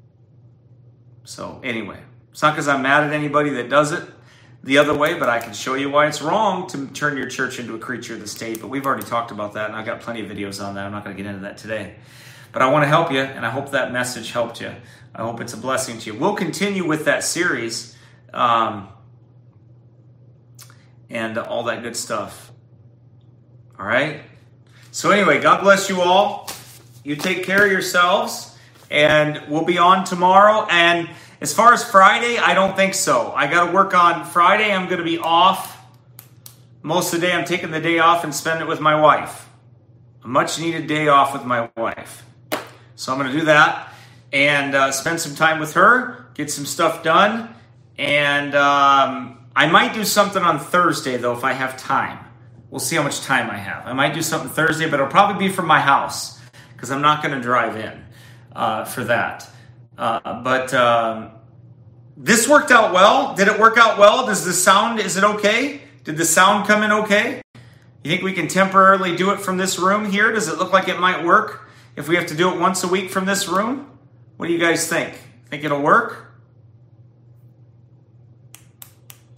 So anyway, it's not because I'm mad at anybody that does it the other way, but I can show you why it's wrong to turn your church into a creature of the state. But we've already talked about that, and I've got plenty of videos on that. I'm not going to get into that today. But I want to help you, and I hope that message helped you. I hope it's a blessing to you. We'll continue with that series and all that good stuff. All right? So anyway, God bless you all. You take care of yourselves, and we'll be on tomorrow. And as far as Friday, I don't think so. I got to work on Friday. I'm going to be off. Most of the day, I'm taking the day off and spending it with my wife. A much-needed day off with my wife. So I'm going to do that and spend some time with her, get some stuff done. And I might do something on Thursday, though, if I have time. We'll see how much time I have. I might do something Thursday, but it'll probably be from my house because I'm not going to drive in for that. But this worked out well. Did it work out well? Is it okay? Did the sound come in okay? You think we can temporarily do it from this room here? Does it look like it might work if we have to do it once a week from this room? What do you guys think? Think it'll work?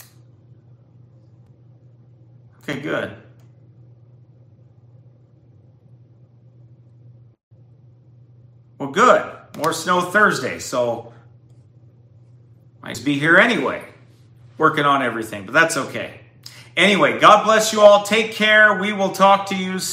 Okay, good. Well, good. More snow Thursday, so might be here anyway. Working on everything, but that's okay. Anyway, God bless you all. Take care. We will talk to you soon.